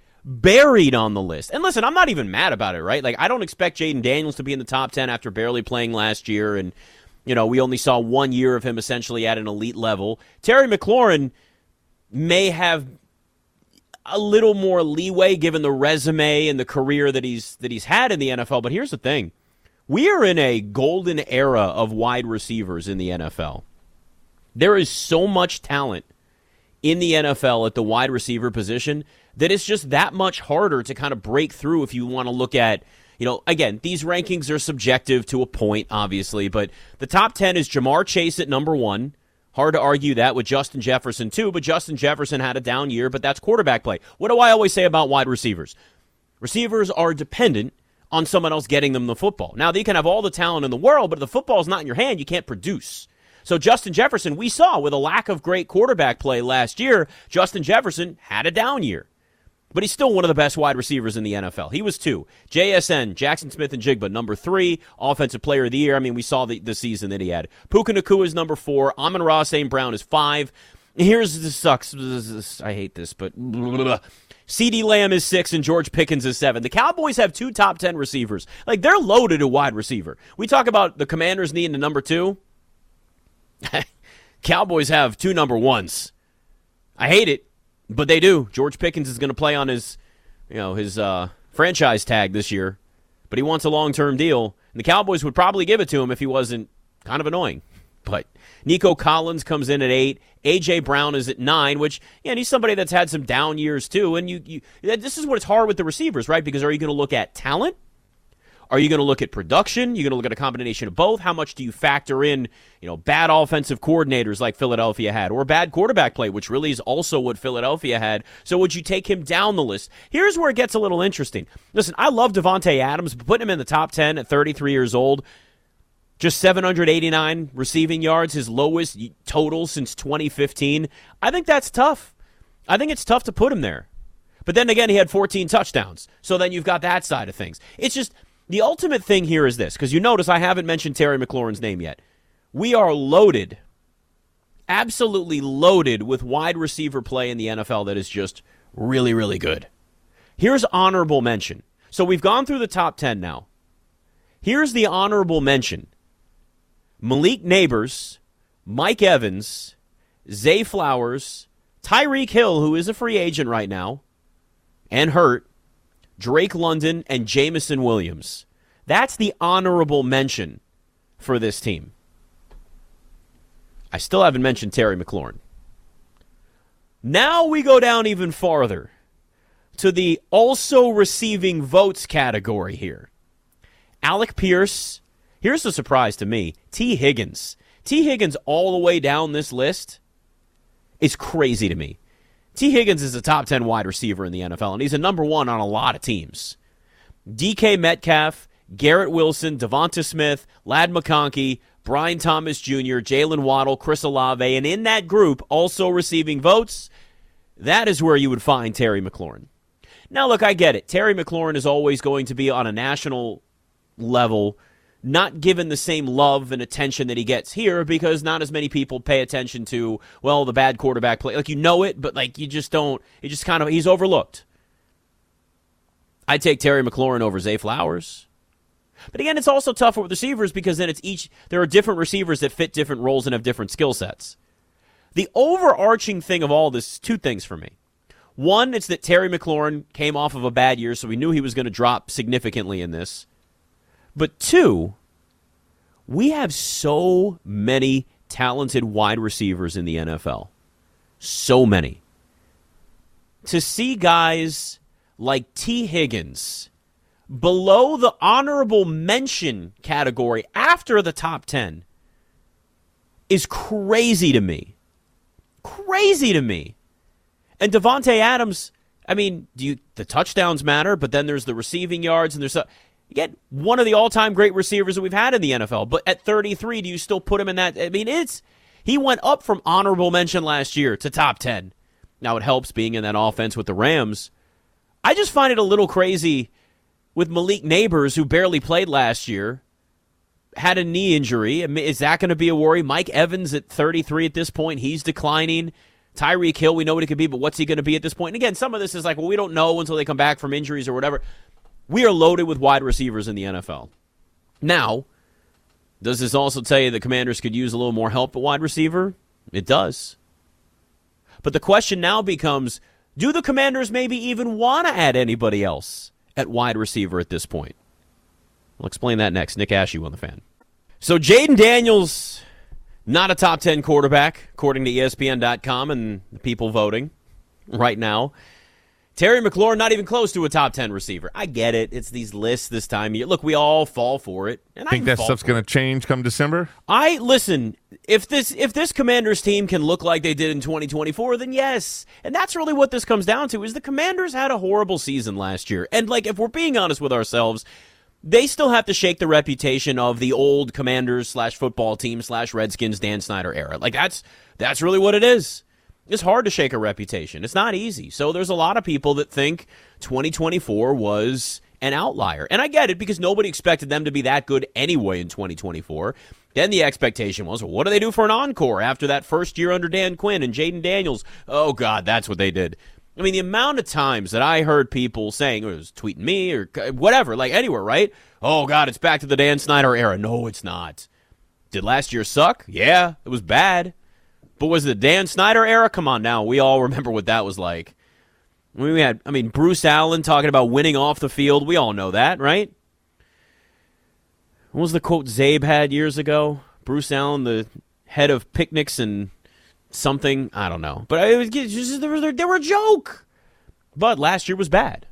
on the list. And listen, I'm not even mad about it, right? Like, I don't expect Jaden Daniels to be in the top 10 after barely playing last year. And, you know, we only saw 1 year of him essentially at an elite level. Terry McLaurin may have a little more leeway given the resume and the career that he's had in the NFL. But here's the thing. We are in a golden era of wide receivers in the NFL. There is so much talent in the NFL at the wide receiver position that it's just that much harder to kind of break through if you want to look at, Again, these rankings are subjective to a point, obviously, but the top 10 is Jamar Chase at number 1. Hard to argue that with Justin Jefferson, too, but Justin Jefferson had a down year, but that's quarterback play. What do I always say about wide receivers? Receivers are dependent on someone else getting them the football. Now, they can have all the talent in the world, but if the football's not in your hand, you can't produce. So Justin Jefferson, we saw with a lack of great quarterback play last year, Justin Jefferson had a down year. But he's still one of the best wide receivers in the NFL. He was 2. JSN, Jackson Smith-Njigba, number 3, Offensive Player of the Year. I mean, we saw the season that he had. Puka Nacua is number 4. Amon-Ra St. Brown is 5. This sucks. I hate this, but CeeDee Lamb is 6 and George Pickens is 7. The Cowboys have 2 top 10 receivers. Like, they're loaded at wide receiver. We talk about the Commanders needing a number 2. Cowboys have 2 number 1s. I hate it. But they do. George Pickens is going to play on his franchise tag this year, but he wants a long-term deal. And the Cowboys would probably give it to him if he wasn't kind of annoying. But Nico Collins comes in at 8. A.J. Brown is at 9, which, he's somebody that's had some down years too. And this is what's hard with the receivers, right? Because are you going to look at talent? Are you going to look at production? You're going to look at a combination of both. How much do you factor in, bad offensive coordinators like Philadelphia had, or bad quarterback play, which really is also what Philadelphia had? So would you take him down the list? Here's where it gets a little interesting. Listen, I love Davante Adams, but putting him in the top 10 at 33 years old, just 789 receiving yards, his lowest total since 2015. I think that's tough. I think it's tough to put him there. But then again, he had 14 touchdowns. So then you've got that side of things. It's just, the ultimate thing here is this, because you notice I haven't mentioned Terry McLaurin's name yet. We are loaded, absolutely loaded with wide receiver play in the NFL that is just really, really good. Here's honorable mention. So we've gone through the top 10 now. Here's the honorable mention. Malik Nabers, Mike Evans, Zay Flowers, Tyreek Hill, who is a free agent right now, and hurt, Drake London, and Jameson Williams. That's the honorable mention for this team. I still haven't mentioned Terry McLaurin. Now we go down even farther to the also receiving votes category here. Alec Pierce. Here's the surprise to me. T. Higgins. T. Higgins all the way down this list is crazy to me. T. Higgins is a top 10 wide receiver in the NFL, and he's a number 1 on a lot of teams. DK Metcalf, Garrett Wilson, Devonta Smith, Ladd McConkey, Brian Thomas Jr., Jalen Waddle, Chris Olave, and in that group, also receiving votes, that is where you would find Terry McLaurin. Now, look, I get it. Terry McLaurin is always going to be on a national level, not given the same love and attention that he gets here because not as many people pay attention to, the bad quarterback play. Like, it, but, you just don't. It just kind of, he's overlooked. I'd take Terry McLaurin over Zay Flowers. But again, it's also tougher with receivers because then there are different receivers that fit different roles and have different skill sets. The overarching thing of all this is 2 things for me. One, it's that Terry McLaurin came off of a bad year, so we knew he was going to drop significantly in this. But 2, we have so many talented wide receivers in the NFL. So many. To see guys like T. Higgins below the honorable mention category after the top 10 is crazy to me. Crazy to me. And Davante Adams, the touchdowns matter, but then there's the receiving yards and there's again, one of the all-time great receivers that we've had in the NFL. But at 33, do you still put him in that? He went up from honorable mention last year to top 10. Now, it helps being in that offense with the Rams. I just find it a little crazy with Malik Nabers, who barely played last year, had a knee injury. Is that going to be a worry? Mike Evans at 33 at this point, he's declining. Tyreek Hill, we know what he could be, but what's he going to be at this point? And again, some of this is we don't know until they come back from injuries or whatever. We are loaded with wide receivers in the NFL. Now, does this also tell you the Commanders could use a little more help at wide receiver? It does. But the question now becomes, do the Commanders maybe even want to add anybody else at wide receiver at this point? I'll explain that next. Nick Ashew on The Fan. So Jaden Daniels, not a top 10 quarterback, according to ESPN.com and the people voting right now. Terry McLaurin, not even close to a top 10 receiver. I get it. It's these lists this time of year. Look, we all fall for it. And think that stuff's going to change come December? Listen, if this Commanders team can look like they did in 2024, then yes. And that's really what this comes down to, is the Commanders had a horrible season last year. And, like, if we're being honest with ourselves, they still have to shake the reputation of the old Commanders/football team/Redskins Dan Snyder era. Like, that's really what it is. It's hard to shake a reputation. It's not easy. So there's a lot of people that think 2024 was an outlier. And I get it, because nobody expected them to be that good anyway in 2024. Then the expectation was, well, what do they do for an encore after that first year under Dan Quinn and Jaden Daniels? Oh, God, that's what they did. I mean, the amount of times that I heard people saying, it was tweeting me or whatever, like anywhere, right? Oh, God, it's back to the Dan Snyder era. No, it's not. Did last year suck? Yeah, it was bad. But was it the Dan Snyder era? Come on now. We all remember what that was like. We had, Bruce Allen talking about winning off the field. We all know that, right? What was the quote Zabe had years ago? Bruce Allen, the head of picnics and something. I don't know. But it was just, they were a joke. But last year was bad.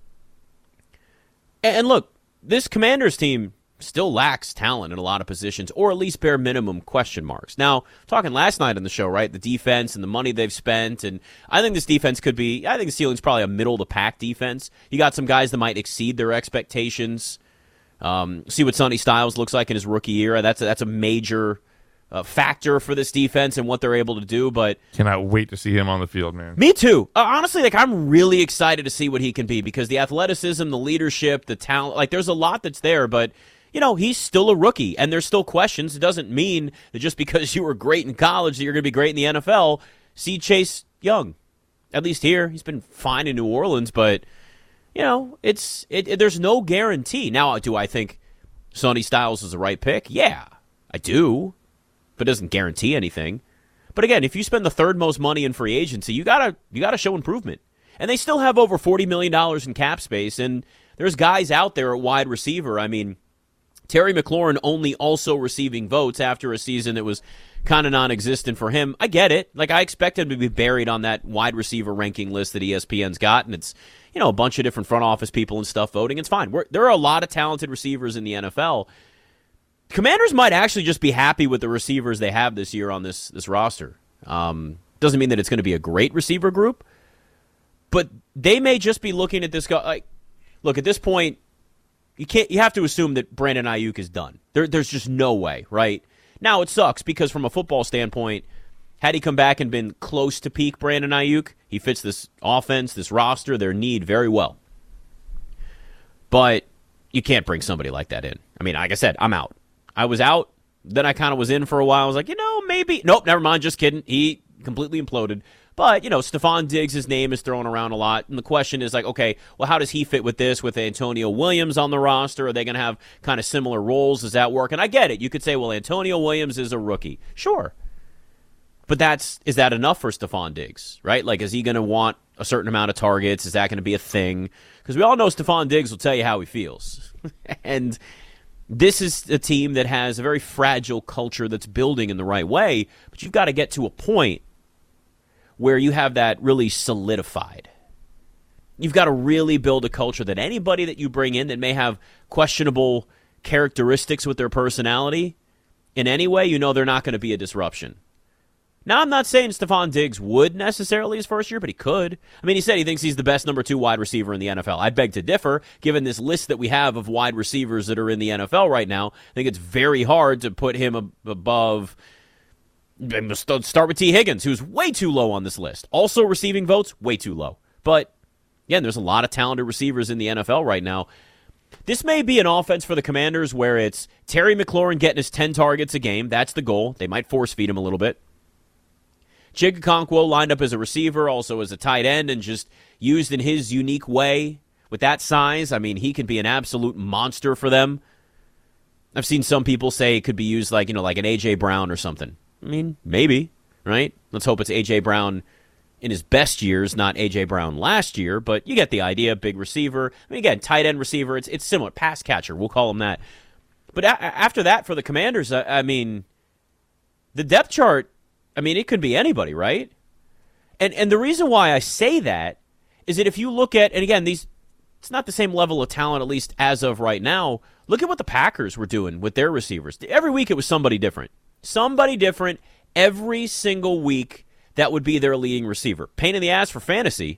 And look, this Commanders team still lacks talent in a lot of positions, or at least bare minimum question marks. Now, talking last night on the show, right, the defense and the money they've spent, and I think this defense I think the ceiling's probably a middle-of-the-pack defense. You got some guys that might exceed their expectations. See what Sonny Styles looks like in his rookie year. That's a major factor for this defense and what they're able to do, but cannot wait to see him on the field, man. Me too. Honestly, like, I'm really excited to see what he can be, because the athleticism, the leadership, the talent, like, there's a lot that's there, but he's still a rookie, and there's still questions. It doesn't mean that just because you were great in college that you're going to be great in the NFL. See Chase Young. At least here. He's been fine in New Orleans, but, there's no guarantee. Now, do I think Sonny Styles is the right pick? Yeah, I do, but it doesn't guarantee anything. But again, if you spend the third most money in free agency, you gotta show improvement. And they still have over $40 million in cap space, and there's guys out there at wide receiver. Terry McLaurin only also receiving votes after a season that was kind of non-existent for him. I get it. Like, I expect him to be buried on that wide receiver ranking list that ESPN's got, and it's, a bunch of different front office people and stuff voting. It's fine. There are a lot of talented receivers in the NFL. Commanders might actually just be happy with the receivers they have this year on this roster. Doesn't mean that it's going to be a great receiver group, but they may just be looking at this guy. Like, look, at this point, you have to assume that Brandon Ayuk is done. There's just no way, right? Now, it sucks because from a football standpoint, had he come back and been close to peak Brandon Ayuk, he fits this offense, this roster, their need very well. But you can't bring somebody like that in. Like I said, I'm out. I was out. Then I kind of was in for a while. I was like, maybe. Nope, never mind. Just kidding. He completely imploded. But, Stephon Diggs' name is thrown around a lot. And the question is like, okay, well, how does he fit with this, with Antonio Williams on the roster? Are they going to have kind of similar roles? Does that work? And I get it. You could say, well, Antonio Williams is a rookie. Sure. But is that enough for Stephon Diggs, right? Like, is he going to want a certain amount of targets? Is that going to be a thing? Because we all know Stephon Diggs will tell you how he feels. And this is a team that has a very fragile culture that's building in the right way, but you've got to get to a point where you have that really solidified. You've got to really build a culture that anybody that you bring in that may have questionable characteristics with their personality in any way, they're not going to be a disruption. Now, I'm not saying Stephon Diggs would necessarily his first year, but he could. He said he thinks he's the best number 2 wide receiver in the NFL. I beg to differ, given this list that we have of wide receivers that are in the NFL right now. I think it's very hard to put him above. Start with T. Higgins, who's way too low on this list. Also receiving votes, way too low. But, again, there's a lot of talented receivers in the NFL right now. This may be an offense for the Commanders where it's Terry McLaurin getting his 10 targets a game. That's the goal. They might force feed him a little bit. Chig Okonkwo lined up as a receiver, also as a tight end, and just used in his unique way. With that size, he can be an absolute monster for them. I've seen some people say it could be used like an A.J. Brown or something. Maybe, right? Let's hope it's A.J. Brown in his best years, not A.J. Brown last year, but you get the idea. Big receiver. Again, tight end receiver, it's similar. Pass catcher, we'll call him that. But after that, for the Commanders, the depth chart, it could be anybody, right? And the reason why I say that is that if you look at, and again, it's not the same level of talent, at least as of right now. Look at what the Packers were doing with their receivers. Every week it was somebody different. Somebody different every single week that would be their leading receiver. Pain in the ass for fantasy,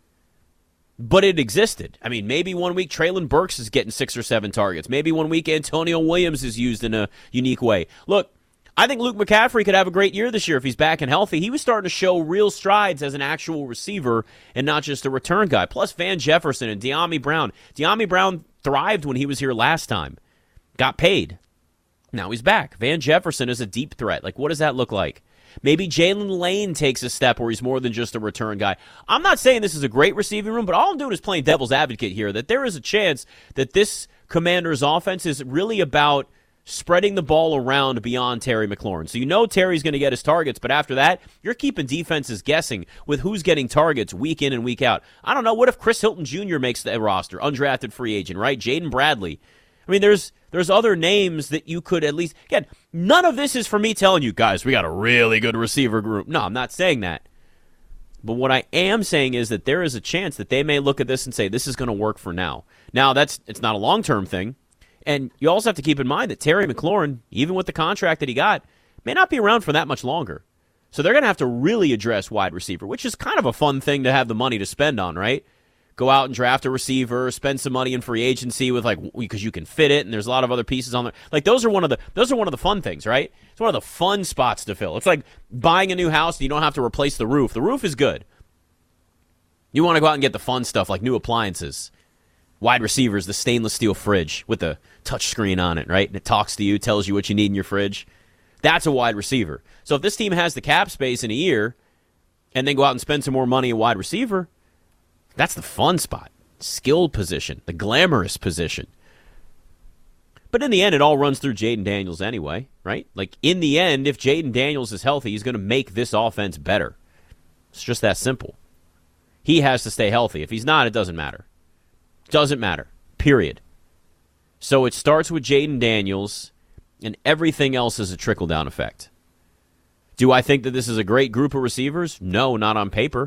but it existed. I mean, maybe one week Treylon Burks is getting 6 or 7 targets. Maybe one week Antonio Williams is used in a unique way. Look, I think Luke McCaffrey could have a great year this year if he's back and healthy. He was starting to show real strides as an actual receiver and not just a return guy. Plus Van Jefferson and De'Ami Brown. De'Ami Brown thrived when he was here last time. Got paid. Now he's back. Van Jefferson is a deep threat. Like, what does that look like? Maybe Jalen Lane takes a step where he's more than just a return guy. I'm not saying this is a great receiving room, but all I'm doing is playing devil's advocate here, that there is a chance that this Commanders offense is really about spreading the ball around beyond Terry McLaurin. So you know Terry's going to get his targets, but after that, you're keeping defenses guessing with who's getting targets week in and week out. I don't know. What if Chris Hilton Jr. makes the roster? Undrafted free agent, right? Jaden Bradley. I mean, there's other names that you could at least... Again, none of this is for me telling you, guys, we got a really good receiver group. No, I'm not saying that. But what I am saying is that there is a chance that they may look at this and say, this is going to work for now. Now, it's not a long-term thing. And you also have to keep in mind that Terry McLaurin, even with the contract that he got, may not be around for that much longer. So they're going to have to really address wide receiver, which is kind of a fun thing to have the money to spend on, right? Go out and draft a receiver, spend some money in free agency with because you can fit it, and there's a lot of other pieces on there. Like those are one of the fun things, right? It's one of the fun spots to fill. It's like buying a new house and you don't have to replace the roof. The roof is good. You want to go out and get the fun stuff like new appliances. Wide receivers, the stainless steel fridge with the touch screen on it, right? And it talks to you, tells you what you need in your fridge. That's a wide receiver. So if this team has the cap space in a year and then go out and spend some more money at wide receiver, that's the fun spot. Skilled position, the glamorous position. But in the end, it all runs through Jaden Daniels anyway, right? Like, in the end, if Jaden Daniels is healthy, he's going to make this offense better. It's just that simple. He has to stay healthy. If he's not, it doesn't matter. Doesn't matter. Period. So it starts with Jaden Daniels, and everything else is a trickle-down effect. Do I think that this is a great group of receivers? No, not on paper.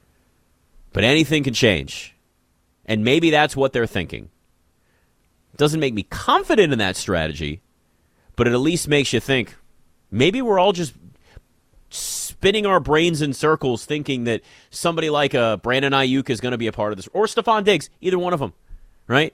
But anything can change. And maybe that's what they're thinking. Doesn't make me confident in that strategy, but it at least makes you think, maybe we're all just spinning our brains in circles thinking that somebody like Brandon Ayuk is going to be a part of this. Or Stephon Diggs, either one of them, right?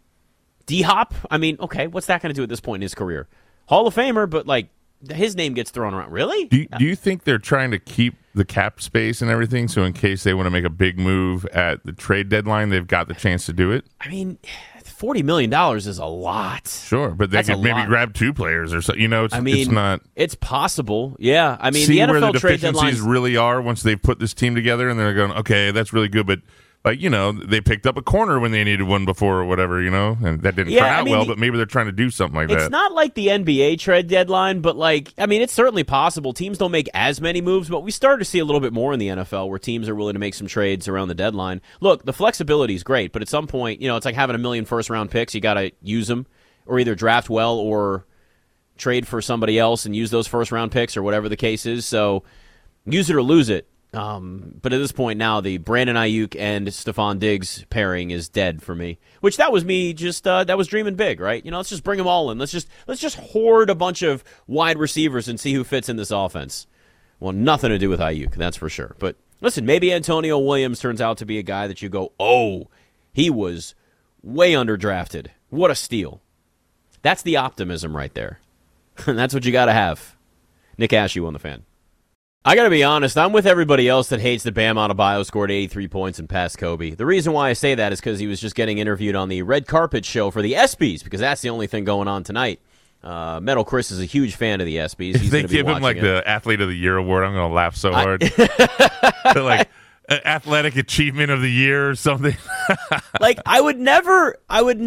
D-Hop, I mean, okay, what's that going to do at this point in his career? Hall of Famer, but like, his name gets thrown around. Really? Do you think they're trying to keep the cap space and everything, so in case they want to make a big move at the trade deadline, they've got the chance to do it? I mean, $40 million is a lot. Sure, but they could maybe grab 2 players or so. You know, it's not. It's possible. Yeah, I mean, see the NFL where the trade deficiencies really are once they've put this team together, and they're going, okay, that's really good, but. Like, you know, they picked up a corner when they needed one before or whatever, you know, and that didn't turn out well, but maybe they're trying to do something like that. It's not like the NBA trade deadline, but like, I mean, it's certainly possible. Teams don't make as many moves, but we started to see a little bit more in the NFL where teams are willing to make some trades around the deadline. Look, the flexibility is great, but at some point, you know, it's like having 1 million first-round picks. You got to use them or either draft well or trade for somebody else and use those first-round picks or whatever the case is. So use it or lose it. But at this point now, the Brandon Ayuk and Stephon Diggs pairing is dead for me. Which that was me just that was dreaming big, right? You know, let's just bring them all in. Let's just hoard a bunch of wide receivers and see who fits in this offense. Well, nothing to do with Ayuk, that's for sure. But listen, maybe Antonio Williams turns out to be a guy that you go, oh, he was way underdrafted. What a steal. That's the optimism right there. And that's what you got to have. Nick Ashew on the Fan. I got to be honest, I'm with everybody else that hates that Bam Adebayo scored 83 points and passed Kobe. The reason why I say that is because he was just getting interviewed on the red carpet show for the ESPYs, because that's the only thing going on tonight. Metal Chris is a huge fan of the ESPYs. If they give him like the Athlete of the Year award, I'm going to laugh so hard. Like Athletic Achievement of the Year or something. Like I would never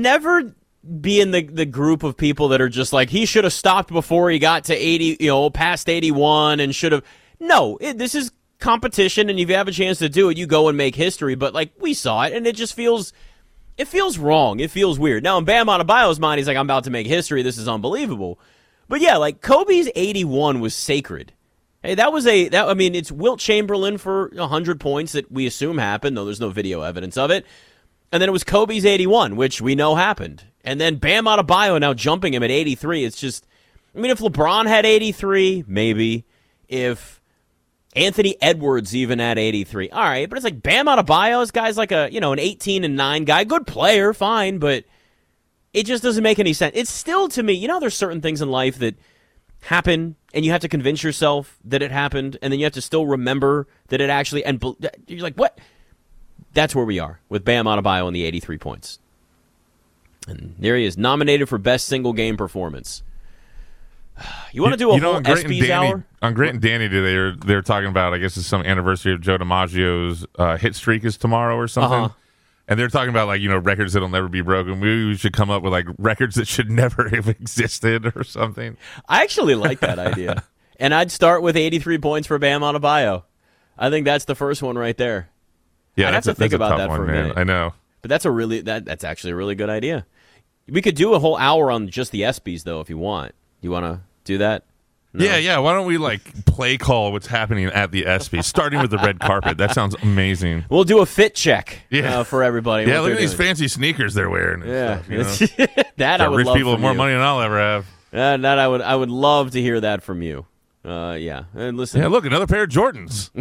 be in the group of people that are just like, he should have stopped before he got to 80, you know, past 81 and should have. No, this is competition, and if you have a chance to do it, you go and make history. But, like, we saw it, and it just feels wrong. It feels weird. Now, in Bam Adebayo's mind, he's like, I'm about to make history. This is unbelievable. But, yeah, like, Kobe's 81 was sacred. Hey, it's Wilt Chamberlain for 100 points that we assume happened, though there's no video evidence of it. And then it was Kobe's 81, which we know happened. And then Bam Adebayo now jumping him at 83. It's just, if LeBron had 83, maybe. If Anthony Edwards even had 83, all right. But it's like Bam Adebayo, this guy's like an 18-9 guy. Good player, fine, but it just doesn't make any sense. It's still, to me, there's certain things in life that happen, and you have to convince yourself that it happened, and then you have to still remember that it actually, and you're like, what? That's where we are with Bam Adebayo and the 83 points. And there he is, nominated for Best Single Game Performance. You want to do a whole ESPYs hour? On Grant and Danny today, they're talking about, I guess it's some anniversary of Joe DiMaggio's hit streak is tomorrow or something. Uh-huh. And they're talking about, records that'll never be broken. We should come up with, records that should never have existed or something. I actually like that idea. And I'd start with 83 points for Bam Adebayo. I think that's the first one right there. Yeah, I'd have to think about that for a minute. I know. But that's actually a really good idea. We could do a whole hour on just the ESPYs, though, if you want. You want to do that? No? Yeah. Why don't we play call what's happening at the ESPYs, starting with the red carpet? That sounds amazing. We'll do a fit check for everybody. Yeah, look at these fancy sneakers they're wearing. Yeah, stuff, that I would rich love people from more you. money than I'll ever have. That I would love to hear that from you. Yeah, and listen. Yeah, look, another pair of Jordans.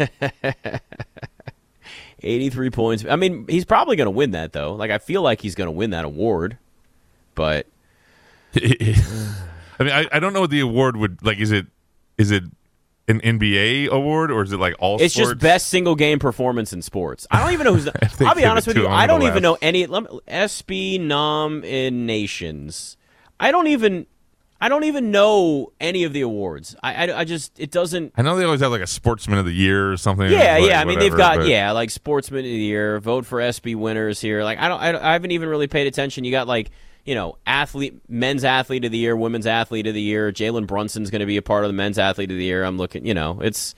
83 points. He's probably going to win that though. I feel like he's going to win that award, but. I don't know what the award would Is it an NBA award or is it all it's sports? just best single game performance in sports. I don't even know who's. I'll be honest with you. I don't even know any ESPY nominations. I don't even know any of the awards. I just it doesn't. I know they always have a Sportsman of the Year or something. Yeah. They've got but... Sportsman of the Year, vote for ESPY winners here. I haven't even really paid attention. You got men's athlete of the year, women's athlete of the year. Jalen Brunson's going to be a part of the men's athlete of the year. I'm looking, here's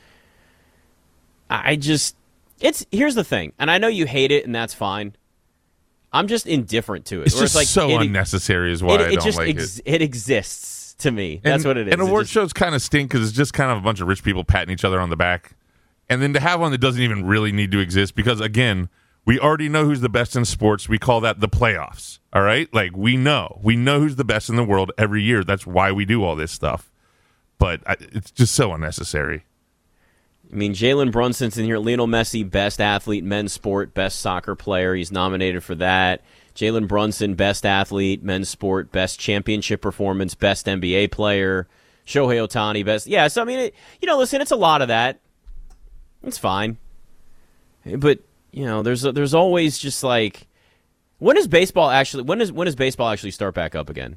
the thing, and I know you hate it, and that's fine. I'm just indifferent to it. It's just so unnecessary is why I don't like it. It exists to me. That's what it is. And award shows kind of stink because it's just kind of a bunch of rich people patting each other on the back. And then to have one that doesn't even really need to exist because, again, we already know who's the best in sports. We call that the playoffs. All right? We know who's the best in the world every year. That's why we do all this stuff. But it's just so unnecessary. Jalen Brunson's in here. Lionel Messi, best athlete, men's sport, best soccer player. He's nominated for that. Jalen Brunson, best athlete, men's sport, best championship performance, best NBA player. Shohei Ohtani, best. Yeah, so listen, it's a lot of that. It's fine. But, there's always just when does baseball actually start back up again?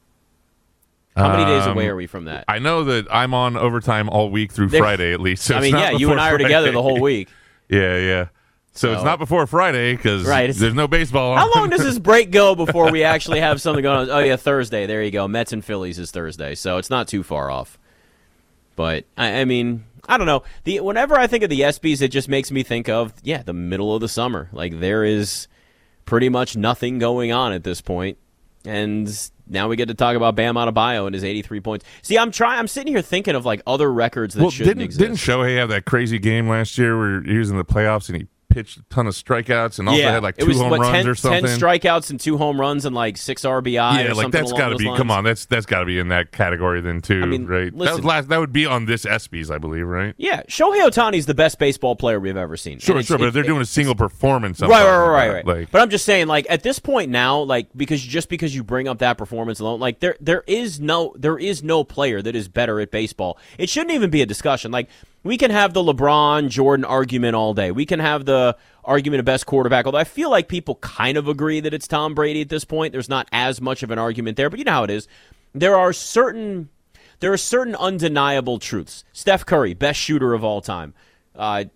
How many days away are we from that? I know that I'm on overtime all week through Friday at least. So you and I are together the whole week. Yeah. So it's not before Friday because there's no baseball on. How long does this break go before we actually have something going on? Oh, yeah, Thursday. There you go. Mets and Phillies is Thursday, so it's not too far off. But, I don't know. Whenever I think of the ESPYs, it just makes me think of, the middle of the summer. There is pretty much nothing going on at this point. And now we get to talk about Bam Adebayo and his 83 points. See, I'm sitting here thinking of other records that shouldn't exist. Didn't Shohei have that crazy game last year where he was in the playoffs and he pitched a ton of strikeouts and also had 2 home runs or something? 10 strikeouts and 2 home runs and 6 RBI. Yeah, that's got to be. Come on, that's got to be in that category then too, right? Listen, that would be on this ESPYs, I believe, right? Yeah, Shohei Ohtani's the best baseball player we've ever seen. Sure, but if they're doing a single performance, right. But I'm just saying, at this point now, because you bring up that performance alone, there is no player that is better at baseball. It shouldn't even be a discussion. We can have the LeBron Jordan argument all day. We can have the argument of best quarterback, although I feel like people kind of agree that it's Tom Brady at this point. There's not as much of an argument there, but you know how it is. There are certain undeniable truths. Steph Curry, best shooter of all time. I'm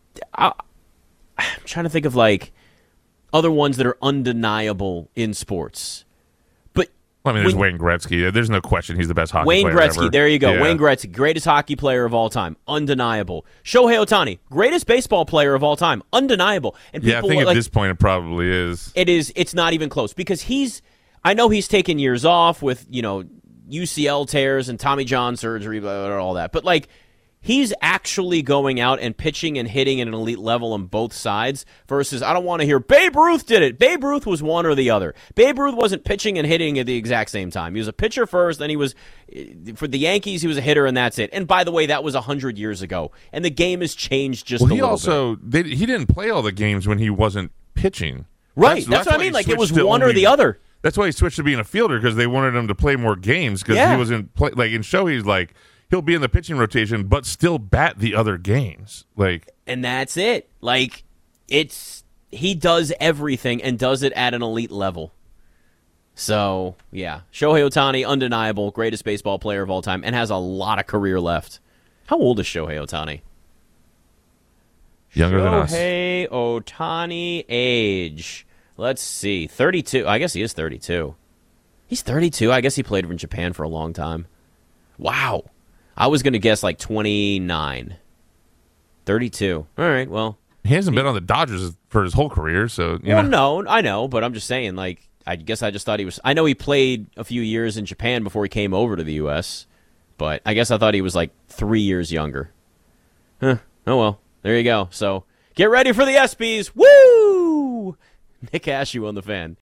trying to think of other ones that are undeniable in sports. There's Wayne Gretzky. There's no question he's the best hockey player Wayne Gretzky, ever. there you go. Yeah. Wayne Gretzky, greatest hockey player of all time. Undeniable. Shohei Ohtani, greatest baseball player of all time. Undeniable. And people, I think at this point it probably is. It is. It's not even close because I know he's taken years off with, UCL tears and Tommy John surgery, blah, blah, blah, all that. But, he's actually going out and pitching and hitting at an elite level on both sides versus I don't want to hear Babe Ruth did it. Babe Ruth was one or the other. Babe Ruth wasn't pitching and hitting at the exact same time. He was a pitcher first, then he was, for the Yankees, he was a hitter, and that's it. And by the way, that was 100 years ago, and the game has changed just a little bit. He didn't play all the games when he wasn't pitching. Right, that's what I mean. Like, it was one or the other. That's why he switched to being a fielder, because they wanted him to play more games, because he wasn't like in Shohei's like he'll be in the pitching rotation but still bat the other games. Like, and that's it. Like, he does everything and does it at an elite level. So, yeah, Shohei Ohtani, undeniable, greatest baseball player of all time, and has a lot of career left. How old is Shohei Ohtani? Younger than us. Shohei Ohtani age. Let's see. 32. I guess he is 32. He's 32. I guess he played in Japan for a long time. Wow. I was going to guess like 29. 32. All right, well. He hasn't been on the Dodgers for his whole career, so, you know. No, I know, but I'm just saying, like, I guess I just thought he was. I know he played a few years in Japan before he came over to the U.S., but I guess I thought he was like 3 years younger. Huh. Oh, well. There you go. So get ready for the ESPYs. Woo! Nick Ashew on the Fan.